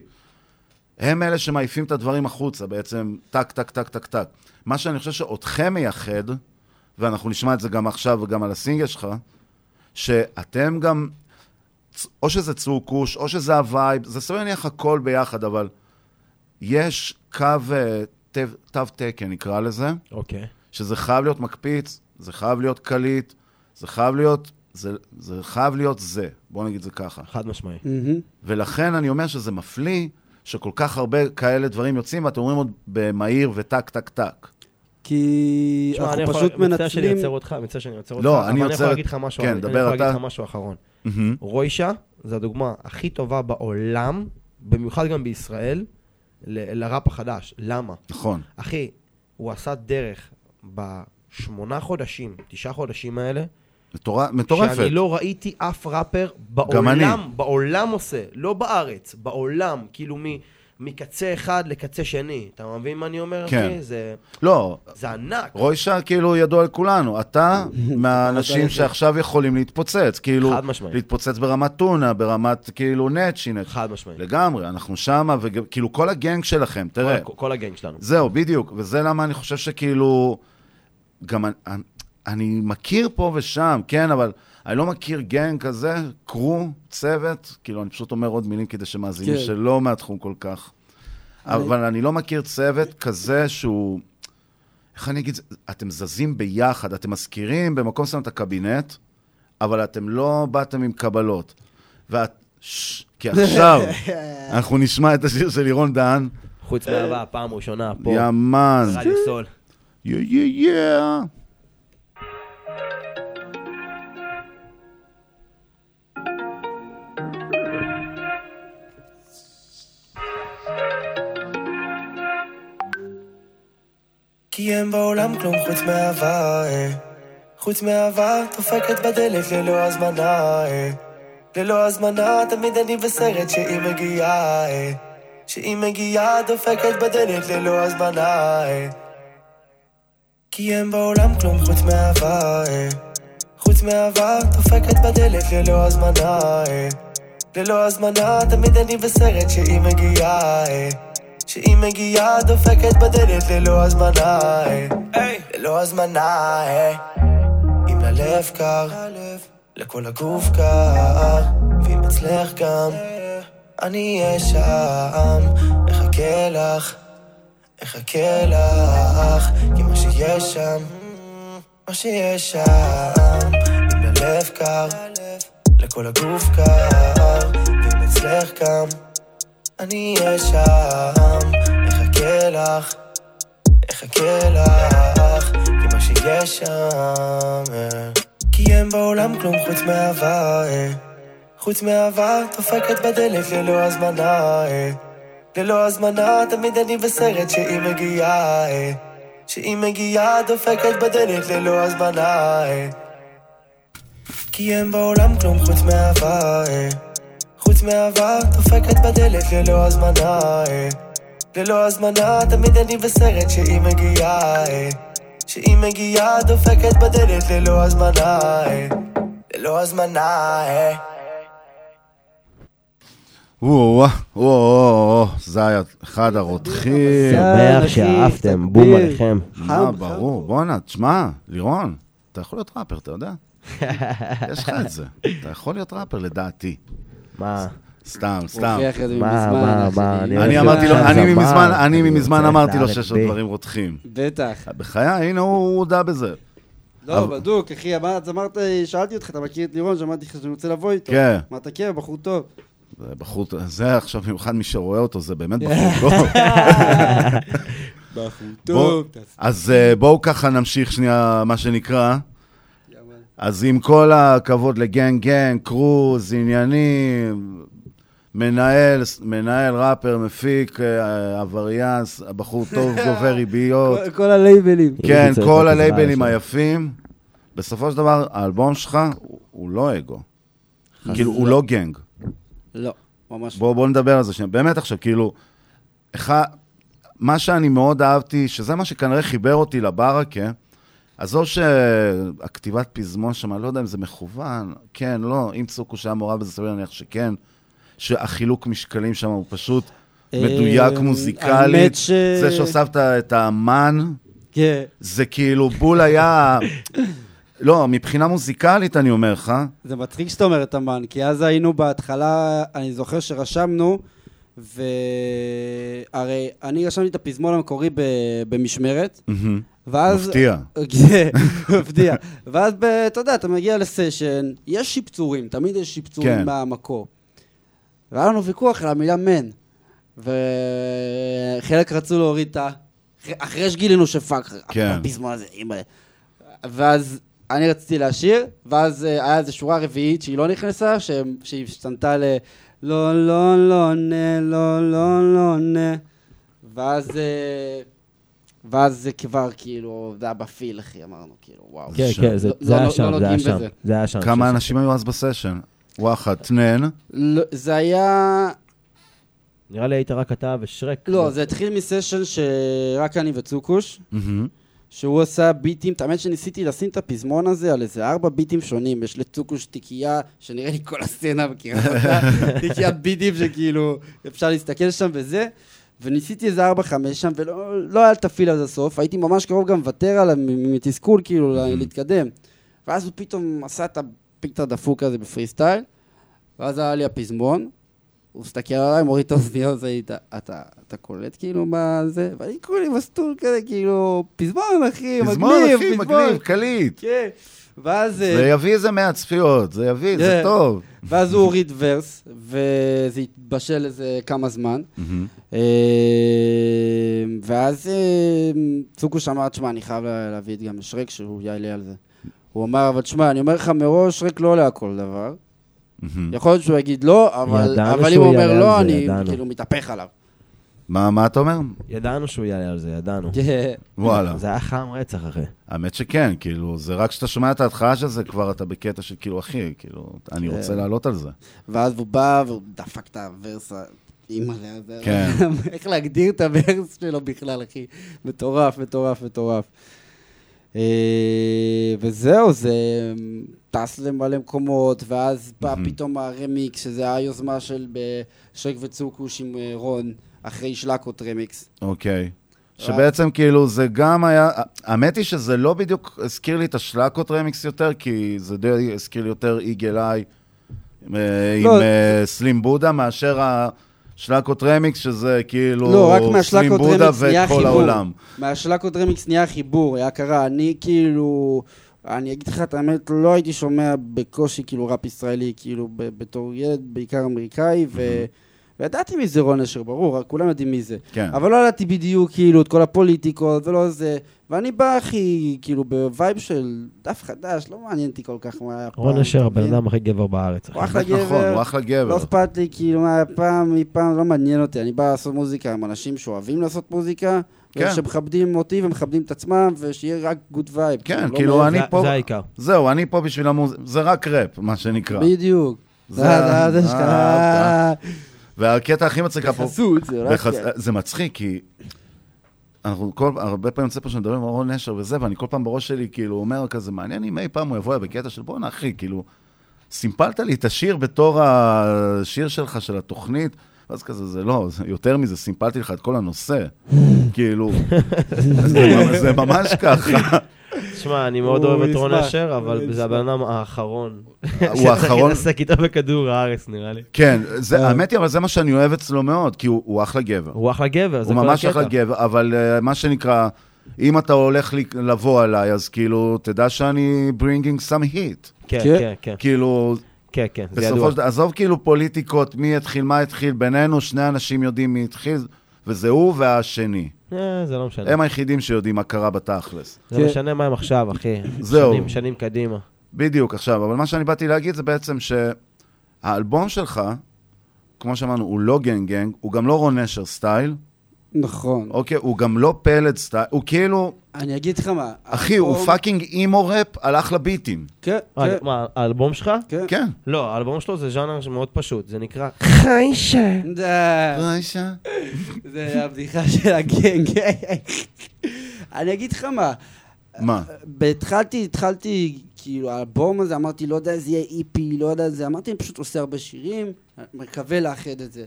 הם אלה שמעיפים את הדברים החוצה, בעצם טק, טק, טק, טק, טק. מה שאני חושב שאותכם מייחד, ואנחנו נשמע את זה גם עכשיו וגם על הסינגל שלך, שאתם גם, או שזה צוקוש, או שזה הווייב, זה סביר נניח הכל ביחד, אבל יש קו תו תקן, נקרא לזה, שזה חייב להיות מקפיץ, זה חייב להיות קליט, זה חייב להיות זה, בוא נגיד זה ככה. חד משמעי. ולכן אני אומר שזה מפליא, שכל כך הרבה כאלה דברים יוצאים, ואתם אומרים עוד במהיר וטק, טק, טק. כי אנחנו פשוט מנצלים... מצא שאני יוצר אותך, לא, אני יכול להגיד לך משהו, כן, דבר אתה. משהו אחרון. רוישה, זו הדוגמה הכי טובה בעולם, במיוחד גם בישראל, לראפ החדש. למה? נכון. אחי, הוא עשה דרך ב8 חודשים, 9 חודשים האלה, מטורפת. שאני לא ראיתי אף ראפר בעולם עושה, לא בארץ, בעולם, כאילו מקצה אחד לקצה שני. אתה מבין מה אני אומר? כן. זה ענק. רוישה כאילו ידוע לכולנו. אתה מהאנשים שעכשיו יכולים להתפוצץ. כאילו, חד משמעי. להתפוצץ ברמת טונה, ברמת כאילו נטשינט. חד משמעי. לגמרי, אנחנו שמה, וכאילו כל הגנג שלכם, תראה. כל הגנג שלנו. זהו, בדיוק. וזה למה אני חושב שכאילו, גם אני מכיר פה ושם, כן, אבל אני לא מכיר גנג כזה, קרו, צוות, כאילו אני פשוט אומר עוד מילים כדי שמאזינים שלא מהתחום כל כך. אבל אני לא מכיר צוות כזה שהוא, איך אני אגיד, אתם זזים ביחד, אתם מזכירים במקום שם את הקבינט, אבל אתם לא באתם עם קבלות. כי עכשיו אנחנו נשמע את השיר של לירון דהן. חוץ מהבא, פעם ראשונה פה. ימן. רדיו סול. Yeah. כי אין בעולם כלום חוץ מהעבר, חוץ מהעבר דופקת בדלת ללא הזמנה, ללא הזמנה תמיד אני בסרט שהיא מגיעה דופקת בדלת ללא הזמנה, כי אין בעולם כלום חוץ מהעבר, חוץ מהעבר דופקת בדלת ללא הזמנה, ללא הזמנה תמיד אני בסרט שהיא מגיעה דופקת בדלת ללא הזמנה, ללא הזמנה, אם ללב קר, לכל הגוף קר, ואם אצלך גם, אני אהיה שם, אחכה לך, כי מה שיש שם, אם ללב קר, לכל הגוף קר, ואם אצלך גם, אני אהיה שם, אחכה לך, כי מה שיש שם, כי אין בעולם כלום חוץ מהעבר, חוץ מהעבר דופקת בדלת ללא הזמנה, ללא הזמנה תמיד אני בסרט שהיא מגיעה דופקת בדלת ללא הזמנה, כי אין בעולם כלום חוץ מהעבר, חוץ מהעבר דופקת בדלת ללא הזמנה, ללא הזמנה תמיד אני בסרט שהיא מגיעה דופקת בדלת ללא הזמנה, זה היה אחד הרותחים. שמח שאהבתם, בום עליכם. מה, ברור, בוא'נה, תשמע, לירון, אתה יכול להיות ראפר, אתה יודע? יש לך את זה, אתה יכול להיות ראפר לדעתי. מה? סתם. אני ממזמן אמרתי לו שיש עוד דברים רותחים. בטח. בחיי, הנה הוא הודע בזה. לא, בדוק, אחי, אמרת, שאלתי אותך, אתה מכיר את לירון, שאמרתי לך שאני רוצה לבוא איתו. כן. מה אתה כן, בחור טוב. זה עכשיו במיוחד מי שרואה אותו, זה באמת בחור טוב. בחור טוב. אז בואו ככה נמשיך שנייה מה שנקרא. אז עם כל הכבוד לגנג, קרוז, עניינים, מנהל, ראפר, מפיק, עבריין, בחור טוב, גובר ריביות. כל הלייבלים. כן, כל הלייבלים היפים. בסופו של דבר, האלבום שלך הוא לא אגו. כאילו, הוא לא גנג. לא, ממש. בואו נדבר על זה שנייה. באמת עכשיו, כאילו, מה שאני מאוד אהבתי, שזה מה שכנראה חיבר אותי לברקה, עזוב שהכתיבת פזמון שם, אני לא יודע אם זה מכוון, כן, לא, אם צוקו שהיה מעורב בזה, סביר נניח שכן, שהחילוק משקלים שם הוא פשוט מדויק מוזיקלית, זה שהוספת את האמן, זה כאילו בול היה, לא, מבחינה מוזיקלית אני אומר לך. זה מצחיק שאתה אומר את האמן, כי אז היינו בהתחלה, אני זוכר שרשמנו, והרי אני רשמתי את הפזמון המקורי במשמרת, ואז... מפתיע. מפתיע. ואז, אתה יודע, אתה מגיע לסשן, יש שיפצורים, תמיד יש שיפצורים מהמקור. והיה לנו ויכוח על המילה מן, וחלק רצו להוריד את אחרי שגילינו שפק, הפזמון הזה, ואז אני רציתי להשאיר, ואז היה איזו שורה רביעית שהיא לא נכנסה, שהיא השתנתה ל... לא, לא, לא, נה, לא, לא, לא, נה. ואז זה כבר כאילו, זה היה בפיל, אחי, אמרנו, כאילו, וואו. כן, כן, זה היה שם, זה היה שם. כמה אנשים היו אז בסשן? וואחד, תנן? זה היה... נראה לי היית רק אתה ושרק. לא, זה התחיל מסשן שרק אני וצוקוש, שהוא עשה ביטים, תאמת שניסיתי לשים את הפזמון הזה על איזה 4 ביטים שונים, יש לצוקוש תיקייה, שנראה לי כל הסצנה מכירה אותה, תיקיית ביטים שכאילו אפשר להסתכל שם וזה, וניסיתי איזה 4-5 שם, ולא היה תפיל עד הסוף, הייתי ממש קרוב גם לוותר עליו מתסכול כאילו להתקדם, ואז הוא פתאום עשה את הפיקט הדפוק הזה בפרי סטייל, ואז היה לי הפזמון, הוא מסתכל עליי, מוריד את האוזניות, אתה קולט כאילו מה זה? ואני כולי מסטול כזה, כאילו, פזמון אחי, מגניב, קליט. כן. ואז... זה יביא איזה 100 צפיות, זה יביא, זה טוב. ואז הוא הוריד ורס, וזה התבשל איזה כמה זמן. ואז צוקו שמע, תשמע, אני חייב להביא את גם שרק שהוא יעלה על זה. הוא אמר, אבל תשמע, אני אומר לך מראש, שרק לא עולה על כל דבר. יכול להיות שהוא יגיד לא, אבל אם הוא אומר לא, אני כאילו מתהפך עליו. מה אתה אומר? ידענו שהוא יעלה על זה, ידענו. וואלה. זה היה חם רצח, אחי. האמת שכן, כאילו, זה רק שאתה שומע את ההתחלה של זה, כבר אתה בקטע של כאילו, אחי, כאילו, אני רוצה לעלות על זה. ואז הוא בא והוא דפק את הוורס, אימא לזה. כן. איך להגדיר את הוורס שלו בכלל, אחי. מטורף. וזהו, זה טס למלא מקומות, ואז בא פתאום הרמיקס, שזה היוזמה של שרק וצוקוש עם רון, אחרי שלקות רמיקס. אוקיי. שבעצם כאילו זה גם היה, האמת היא שזה לא בדיוק הזכיר לי את השלקות רמיקס יותר, כי זה די הזכיר לי יותר איגלאי עם סלים בודה, מאשר השלקות רמיקס, שזה כאילו סלים בודה ואת כל העולם. מהשלקות רמיקס נהיה חיבור, היה קרה, אני כאילו, אני אגיד לך את האמת, לא הייתי שומע בקושי כאילו ראפ ישראלי, כאילו בתור ילד, בעיקר אמריקאי, וידעתי מי זה רון אשר, ברור, כולם יודעים מי זה. כן. אבל לא ידעתי בדיוק, כאילו, את כל הפוליטיקות ולא זה. ואני בא, אחי, כאילו, בווייב של דף חדש, לא מעניינתי כל כך מה היה פעם. רון אשר, הבן אדם הכי גבר בארץ. הוא אחלה גבר. נכון, הוא אחלה גבר. לא אכפת לי, כאילו, מה היה פעם, מפעם, לא מעניין אותי. אני בא לעשות מוזיקה עם אנשים שאוהבים לעשות מוזיקה, ושמכבדים אותי ומכבדים את עצמם, ושיהיה רק גוד וייב. כן, כאילו, אני פה... זה העיקר. זהו, אני פה בשביל המוזיקה, זה רק ראפ, מה שנקרא. בדיוק. זה שקרה. והקטע הכי מצחיקה פה, זה מצחיק, כי אנחנו הרבה פעמים יוצא פה שמדברים על רון נשר וזה, ואני כל פעם בראש שלי כאילו אומר כזה, מעניין אם אי פעם הוא יבוא בקטע של בוא אחי, כאילו, סימפלת לי את השיר בתור השיר שלך של התוכנית, ואז כזה זה לא, יותר מזה, סימפלתי לך את כל הנושא, כאילו, זה ממש ככה. תשמע, אני מאוד אוהב את רון אשר, אבל זה הבן אדם האחרון. הוא האחרון? שצריך איתו בכדור הארץ, נראה לי. כן, האמת היא, אבל זה מה שאני אוהב אצלו מאוד, כי הוא אחלה גבר. הוא אחלה גבר, זה כל הקטע. הוא ממש אחלה גבר, אבל מה שנקרא, אם אתה הולך לבוא עליי, אז כאילו, תדע שאני bringing some heat. כן, כן. כאילו... כן, כן, זה ידוע. עזוב כאילו פוליטיקות, מי התחיל, מה התחיל, בינינו שני אנשים יודעים מי התחיל, וזה הוא והשני. זה לא משנה. הם היחידים שיודעים מה קרה בתכלס. זה משנה מה הם עכשיו, אחי. זהו. שנים קדימה. בדיוק, עכשיו. אבל מה שאני באתי להגיד זה בעצם שהאלבום שלך, כמו שאמרנו, הוא לא גנג, הוא גם לא רון נשר סטייל. נכון. אוקיי, הוא גם לא פלד סטייל, הוא כאילו... אני אגיד לך מה. אחי, הוא פאקינג אימו ראפ על אחלה ביטים. כן, כן. מה, האלבום שלך? כן. לא, האלבום שלו זה ז'אנר מאוד פשוט, זה נקרא חיישה. חיישה. זה הבדיחה של הגנג. אני אגיד לך מה. מה? התחלתי, כאילו, האלבום הזה, אמרתי, לא יודע, זה יהיה איפי, לא יודע, זה, אמרתי, אני פשוט עושה הרבה שירים, מקווה לאחד את זה.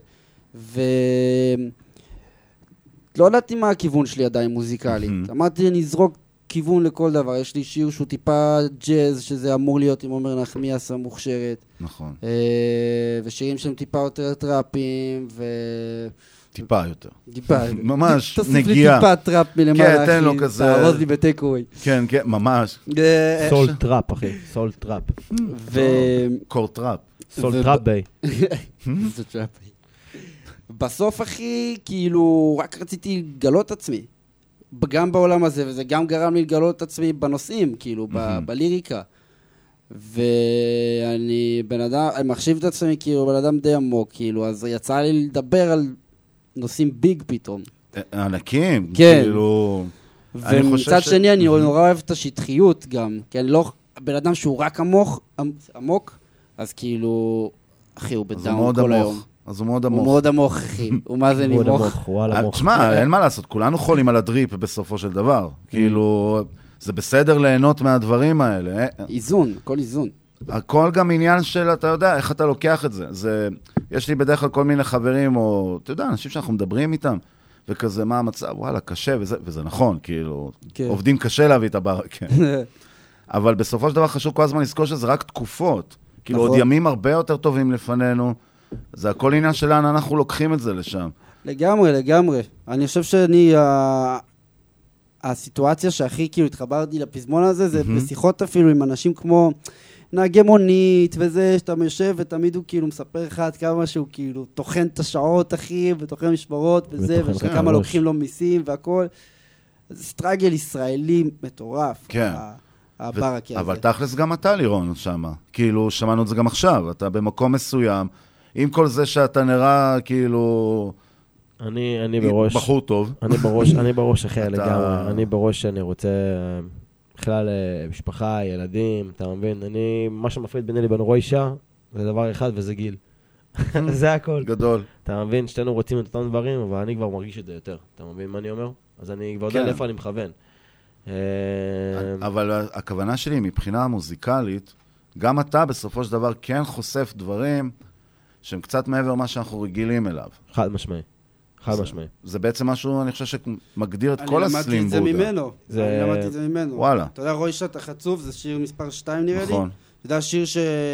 לא ידעתי מה הכיוון שלי עדיין מוזיקלית. אמרתי, אני אזרוק כיוון לכל דבר. יש לי שיר שהוא טיפה ג'אז, שזה אמור להיות עם עומר נחמיאס המוכשרת. נכון. ושירים שהם טיפה יותר טראפים, טיפה יותר. טיפה. ממש נגיעה. תוסיף לי טיפה טראפ מלמעלה, כן, תן לו כזה. תארוז לי בטקווי. כן, כן, ממש. סול טראפ, אחי. סול טראפ. קור טראפ. סול טראפ ביי. זה טראפ ביי. בסוף, אחי, כאילו, רק רציתי לגלות עצמי. גם בעולם הזה, וזה גם גרם לי לגלות עצמי בנושאים, כאילו, בליריקה. ואני בן אדם, אני מחשיב את עצמי, כאילו, בן אדם די עמוק, כאילו, אז יצא לי לדבר על נושאים ביג פתאום. ענקים, כן. כאילו... ומצד שני, אני נורא אוהב את השטחיות גם, כי אני לא, בן אדם שהוא רק עמוק, אז כאילו, אחי, הוא בדאון כל היום. אז הוא מאוד עמוק. הוא מאוד עמוק, אחי. הוא מה זה נמוך? תשמע, אין מה לעשות, כולנו חולים על הדריפ בסופו של דבר. כאילו, זה בסדר ליהנות מהדברים האלה. איזון, הכל איזון. הכל גם עניין של, אתה יודע, איך אתה לוקח את זה. יש לי בדרך כלל כל מיני חברים, או, אתה יודע, אנשים שאנחנו מדברים איתם, וכזה, מה המצב? וואלה, קשה, וזה נכון, כאילו, עובדים קשה להביא את הבר, כן. אבל בסופו של דבר חשוב כל הזמן לזכור שזה רק תקופות. כאילו, עוד ימים הרבה יותר טובים לפנינו, זה הכל עניין שלנו, אנחנו לוקחים את זה לשם. לגמרי. אני חושב הסיטואציה שהכי כאילו התחברתי לפזמון הזה, זה בשיחות אפילו עם אנשים כמו נהגי מונית וזה, שאתה יושב ותמיד הוא כאילו מספר לך עד כמה שהוא כאילו תוכן את השעות, אחי, ותוכן משמרות וזה, וכמה לוקחים לו מיסים והכל. זה סטרגל ישראלי מטורף. כן. הברקה הזה. אבל תכלס גם אתה לירון שמה. כאילו, שמענו את זה גם עכשיו. אתה במקום מסוים, עם כל זה שאתה נראה כאילו... אני בראש... בחור טוב. אני בראש אחר לגמרי. אני בראש שאני רוצה... בכלל משפחה, ילדים, אתה מבין? מה שמפריד ביני לבין רוישה, זה דבר אחד וזה גיל. זה הכל. גדול. אתה מבין? שתינו רוצים את אותם דברים, אבל אני כבר מרגיש את זה יותר. אתה מבין מה אני אומר? אז אני כבר יודע לאיפה אני מכוון. אבל הכוונה שלי מבחינה מוזיקלית, גם אתה בסופו של דבר כן חושף דברים שהם קצת מעבר מה שאנחנו רגילים אליו. חד משמעי. זה בעצם משהו, אני חושב שמגדיר את כל הסלים בודה. אני למדתי את זה ממנו. וואלה. אתה יודע, רוישה, אתה חצוף, זה שיר מספר 2 נראה לי. נכון. אתה יודע, שיר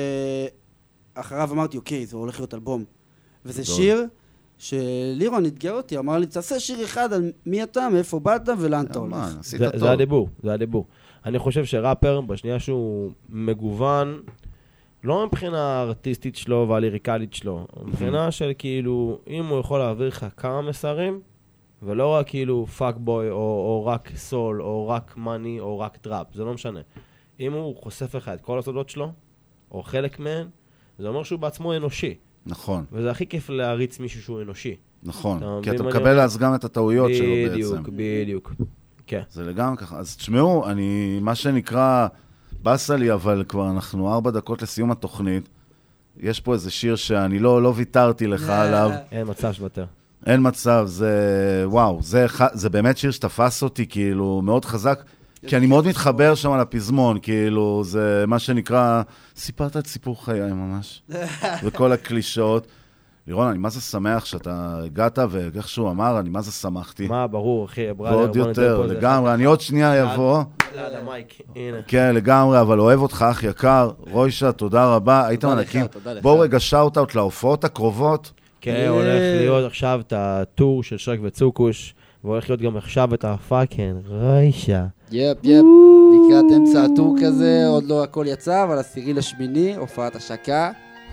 שאחריו אמרתי, אוקיי, זה הולך להיות אלבום. וזה שיר שלירון התגר אותי, אמר לי, תעשה שיר אחד על מי אתה, מאיפה באת ולאן אתה הולך. זה הדיבור. אני חושב שראפר, בשנייה שהוא מגוון, לא מבחינה ארטיסטית שלו והליריקלית שלו, מבחינה של כאילו, אם הוא יכול להעביר לך כמה מסרים, ולא רק כאילו פאק בוי, או רק סול, או רק מני, או רק טראפ, זה לא משנה. אם הוא חושף לך את כל הסודות שלו, או חלק מהן, זה אומר שהוא בעצמו אנושי. נכון. וזה הכי כיף להריץ מישהו שהוא אנושי. נכון, כי אתה מקבל אז גם את הטעויות שלו בעצם. בדיוק. כן. זה לגמרי ככה. אז תשמעו, מה שנקרא... בסה לי, אבל כבר אנחנו 4 דקות לסיום התוכנית. יש פה איזה שיר שאני לא ויתרתי לך עליו. אין מצב שווותר. אין מצב, זה... וואו, זה באמת שיר שתפס אותי, כאילו, מאוד חזק, כי אני מאוד מתחבר שם על הפזמון, כאילו, זה מה שנקרא... סיפרת את סיפור חיי ממש. וכל הקלישות. לירון, אני מה זה שמח שאתה הגעת, ואיך שהוא אמר, אני מה זה שמחתי. מה, ברור, אחי, ברדר. ועוד יותר, לגמרי, אני עוד שנייה יבוא. ליד המייק, הנה. כן, לגמרי, אבל אוהב אותך, אח יקר. רוישה, תודה רבה. היית מנקים. בואו רגע שאוט-אוט להופעות הקרובות. כן, הולך להיות עכשיו את הטור של שרק וצוקוש, והולך להיות גם עכשיו את הפאקן, רוישה. יפ, לקראת אמצע הטור כזה, עוד לא הכל יצא, אבל 10/8, הופעת השקה.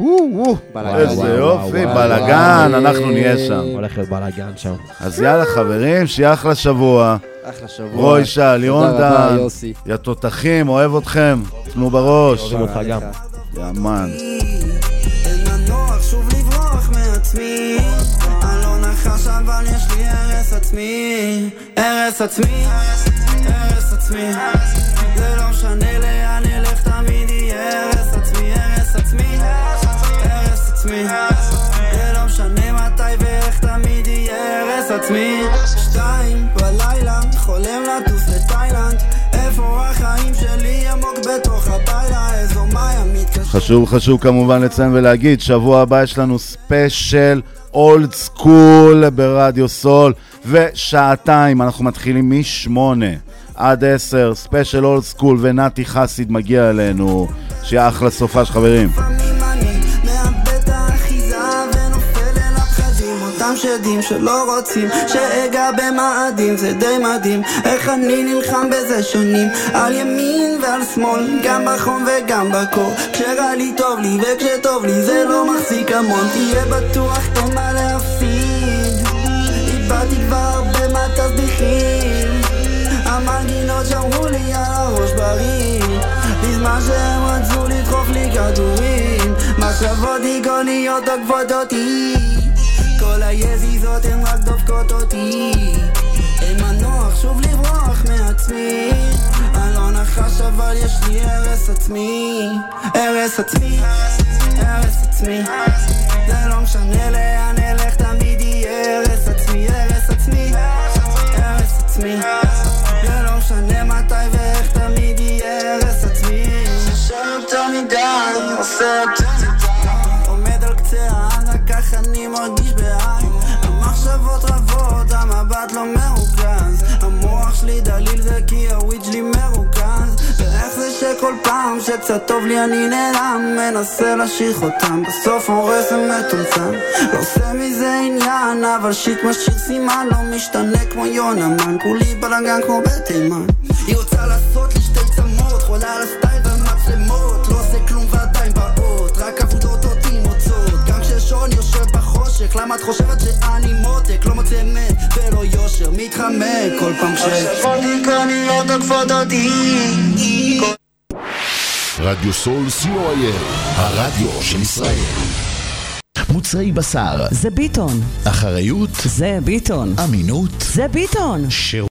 איזה יופי, בלגן, אנחנו נהיה שם. הולך להיות בלגן שם. אז יאללה חברים, שיהיה אחלה שבוע. אחלה שבוע. רוישה, לירון דן, יא תותחים, אוהב אתכם, תנו בראש. אוהבים אותך גם. יאמן. אין מנוח שוב לברוח מעצמי, אני לא נחש אבל יש לי הרס עצמי, הרס עצמי, הרס עצמי, זה לא משנה לאן אלך תמיד יהיה הרס עצמי, הרס עצמי, הרס עצמי, זה לא משנה מתי ואיך תמיד יהיה הרס עצמי. 2 בלילה חולם לטוס לתאילנד, איפה החיים שלי עמוק בתוך הבילה, איזו מאיה מתקשר. חשוב כמובן לציין ולהגיד, שבוע הבא יש לנו ספיישל אולד סקול ברדיו סול, ושעתיים אנחנו מתחילים מ8 עד 10, ספיישל אולד סקול, ונתי חסיד מגיע אלינו, שיהיה אחלה סופש חברים. שדים שלא רוצים שאגע במאדים, זה די מדהים איך אני נלחם בזה שונים, על ימין ועל שמאל, גם בחום וגם בקור, כשרע לי טוב לי וכשטוב לי זה לא מחזיק המון, תהיה בטוח אין מה להפסיד, איבדתי כבר הרבה מהתסביכים, המנגינות שמרו לי על הראש בריא, בזמן שהם רצו לדחוף לי כדורים, מחשבות דיגוניות עוקבות אותי, כל היזיזות הן רק דופקות אותי, אין מנוח שוב לברוח מעצמי, אני לא נחש אבל יש לי הרס עצמי, הרס עצמי, הרס עצמי, זה לא משנה לאן אלך תמיד יהיה הרס עצמי, הרס עצמי, הרס עצמי, זה לא משנה מתי ואיך תמיד יהיה הרס עצמי, יותר מדי עושה יותר מדי, עומד על קצה העין כך אני מרגיש בעין, המחשבות רבות, המבט לא מרוכז, המוח שלי דליל זה כי הוויד שלי מרוכז, ואיך זה שכל פעם שקצת טוב לי אני נעלם, מנסה להשיך אותם, בסוף הורס ומתומצם, לא עושה מזה עניין, אבל שיט משאיר סימן, לא משתנה כמו יונמן, כולי בלנגן כמו בתימן. היא רוצה לעשות לי שתי צמות, חולה על הסטייל ומצלמות, לא עושה כלום ועדיין באות, רק עבודות אותי מוצאות, גם כששון יושב בחושך, למה את חושבת שאני מותק, לא מוצא אמת ולא יושר, מתחמק כל פעם מחשבות דיכאוניות עוקפות אותי. רדיו סול co.il, הרדיו של ישראל. מוצרי בשר זה ביטון. אחריות זה ביטון. אמינות זה ביטון.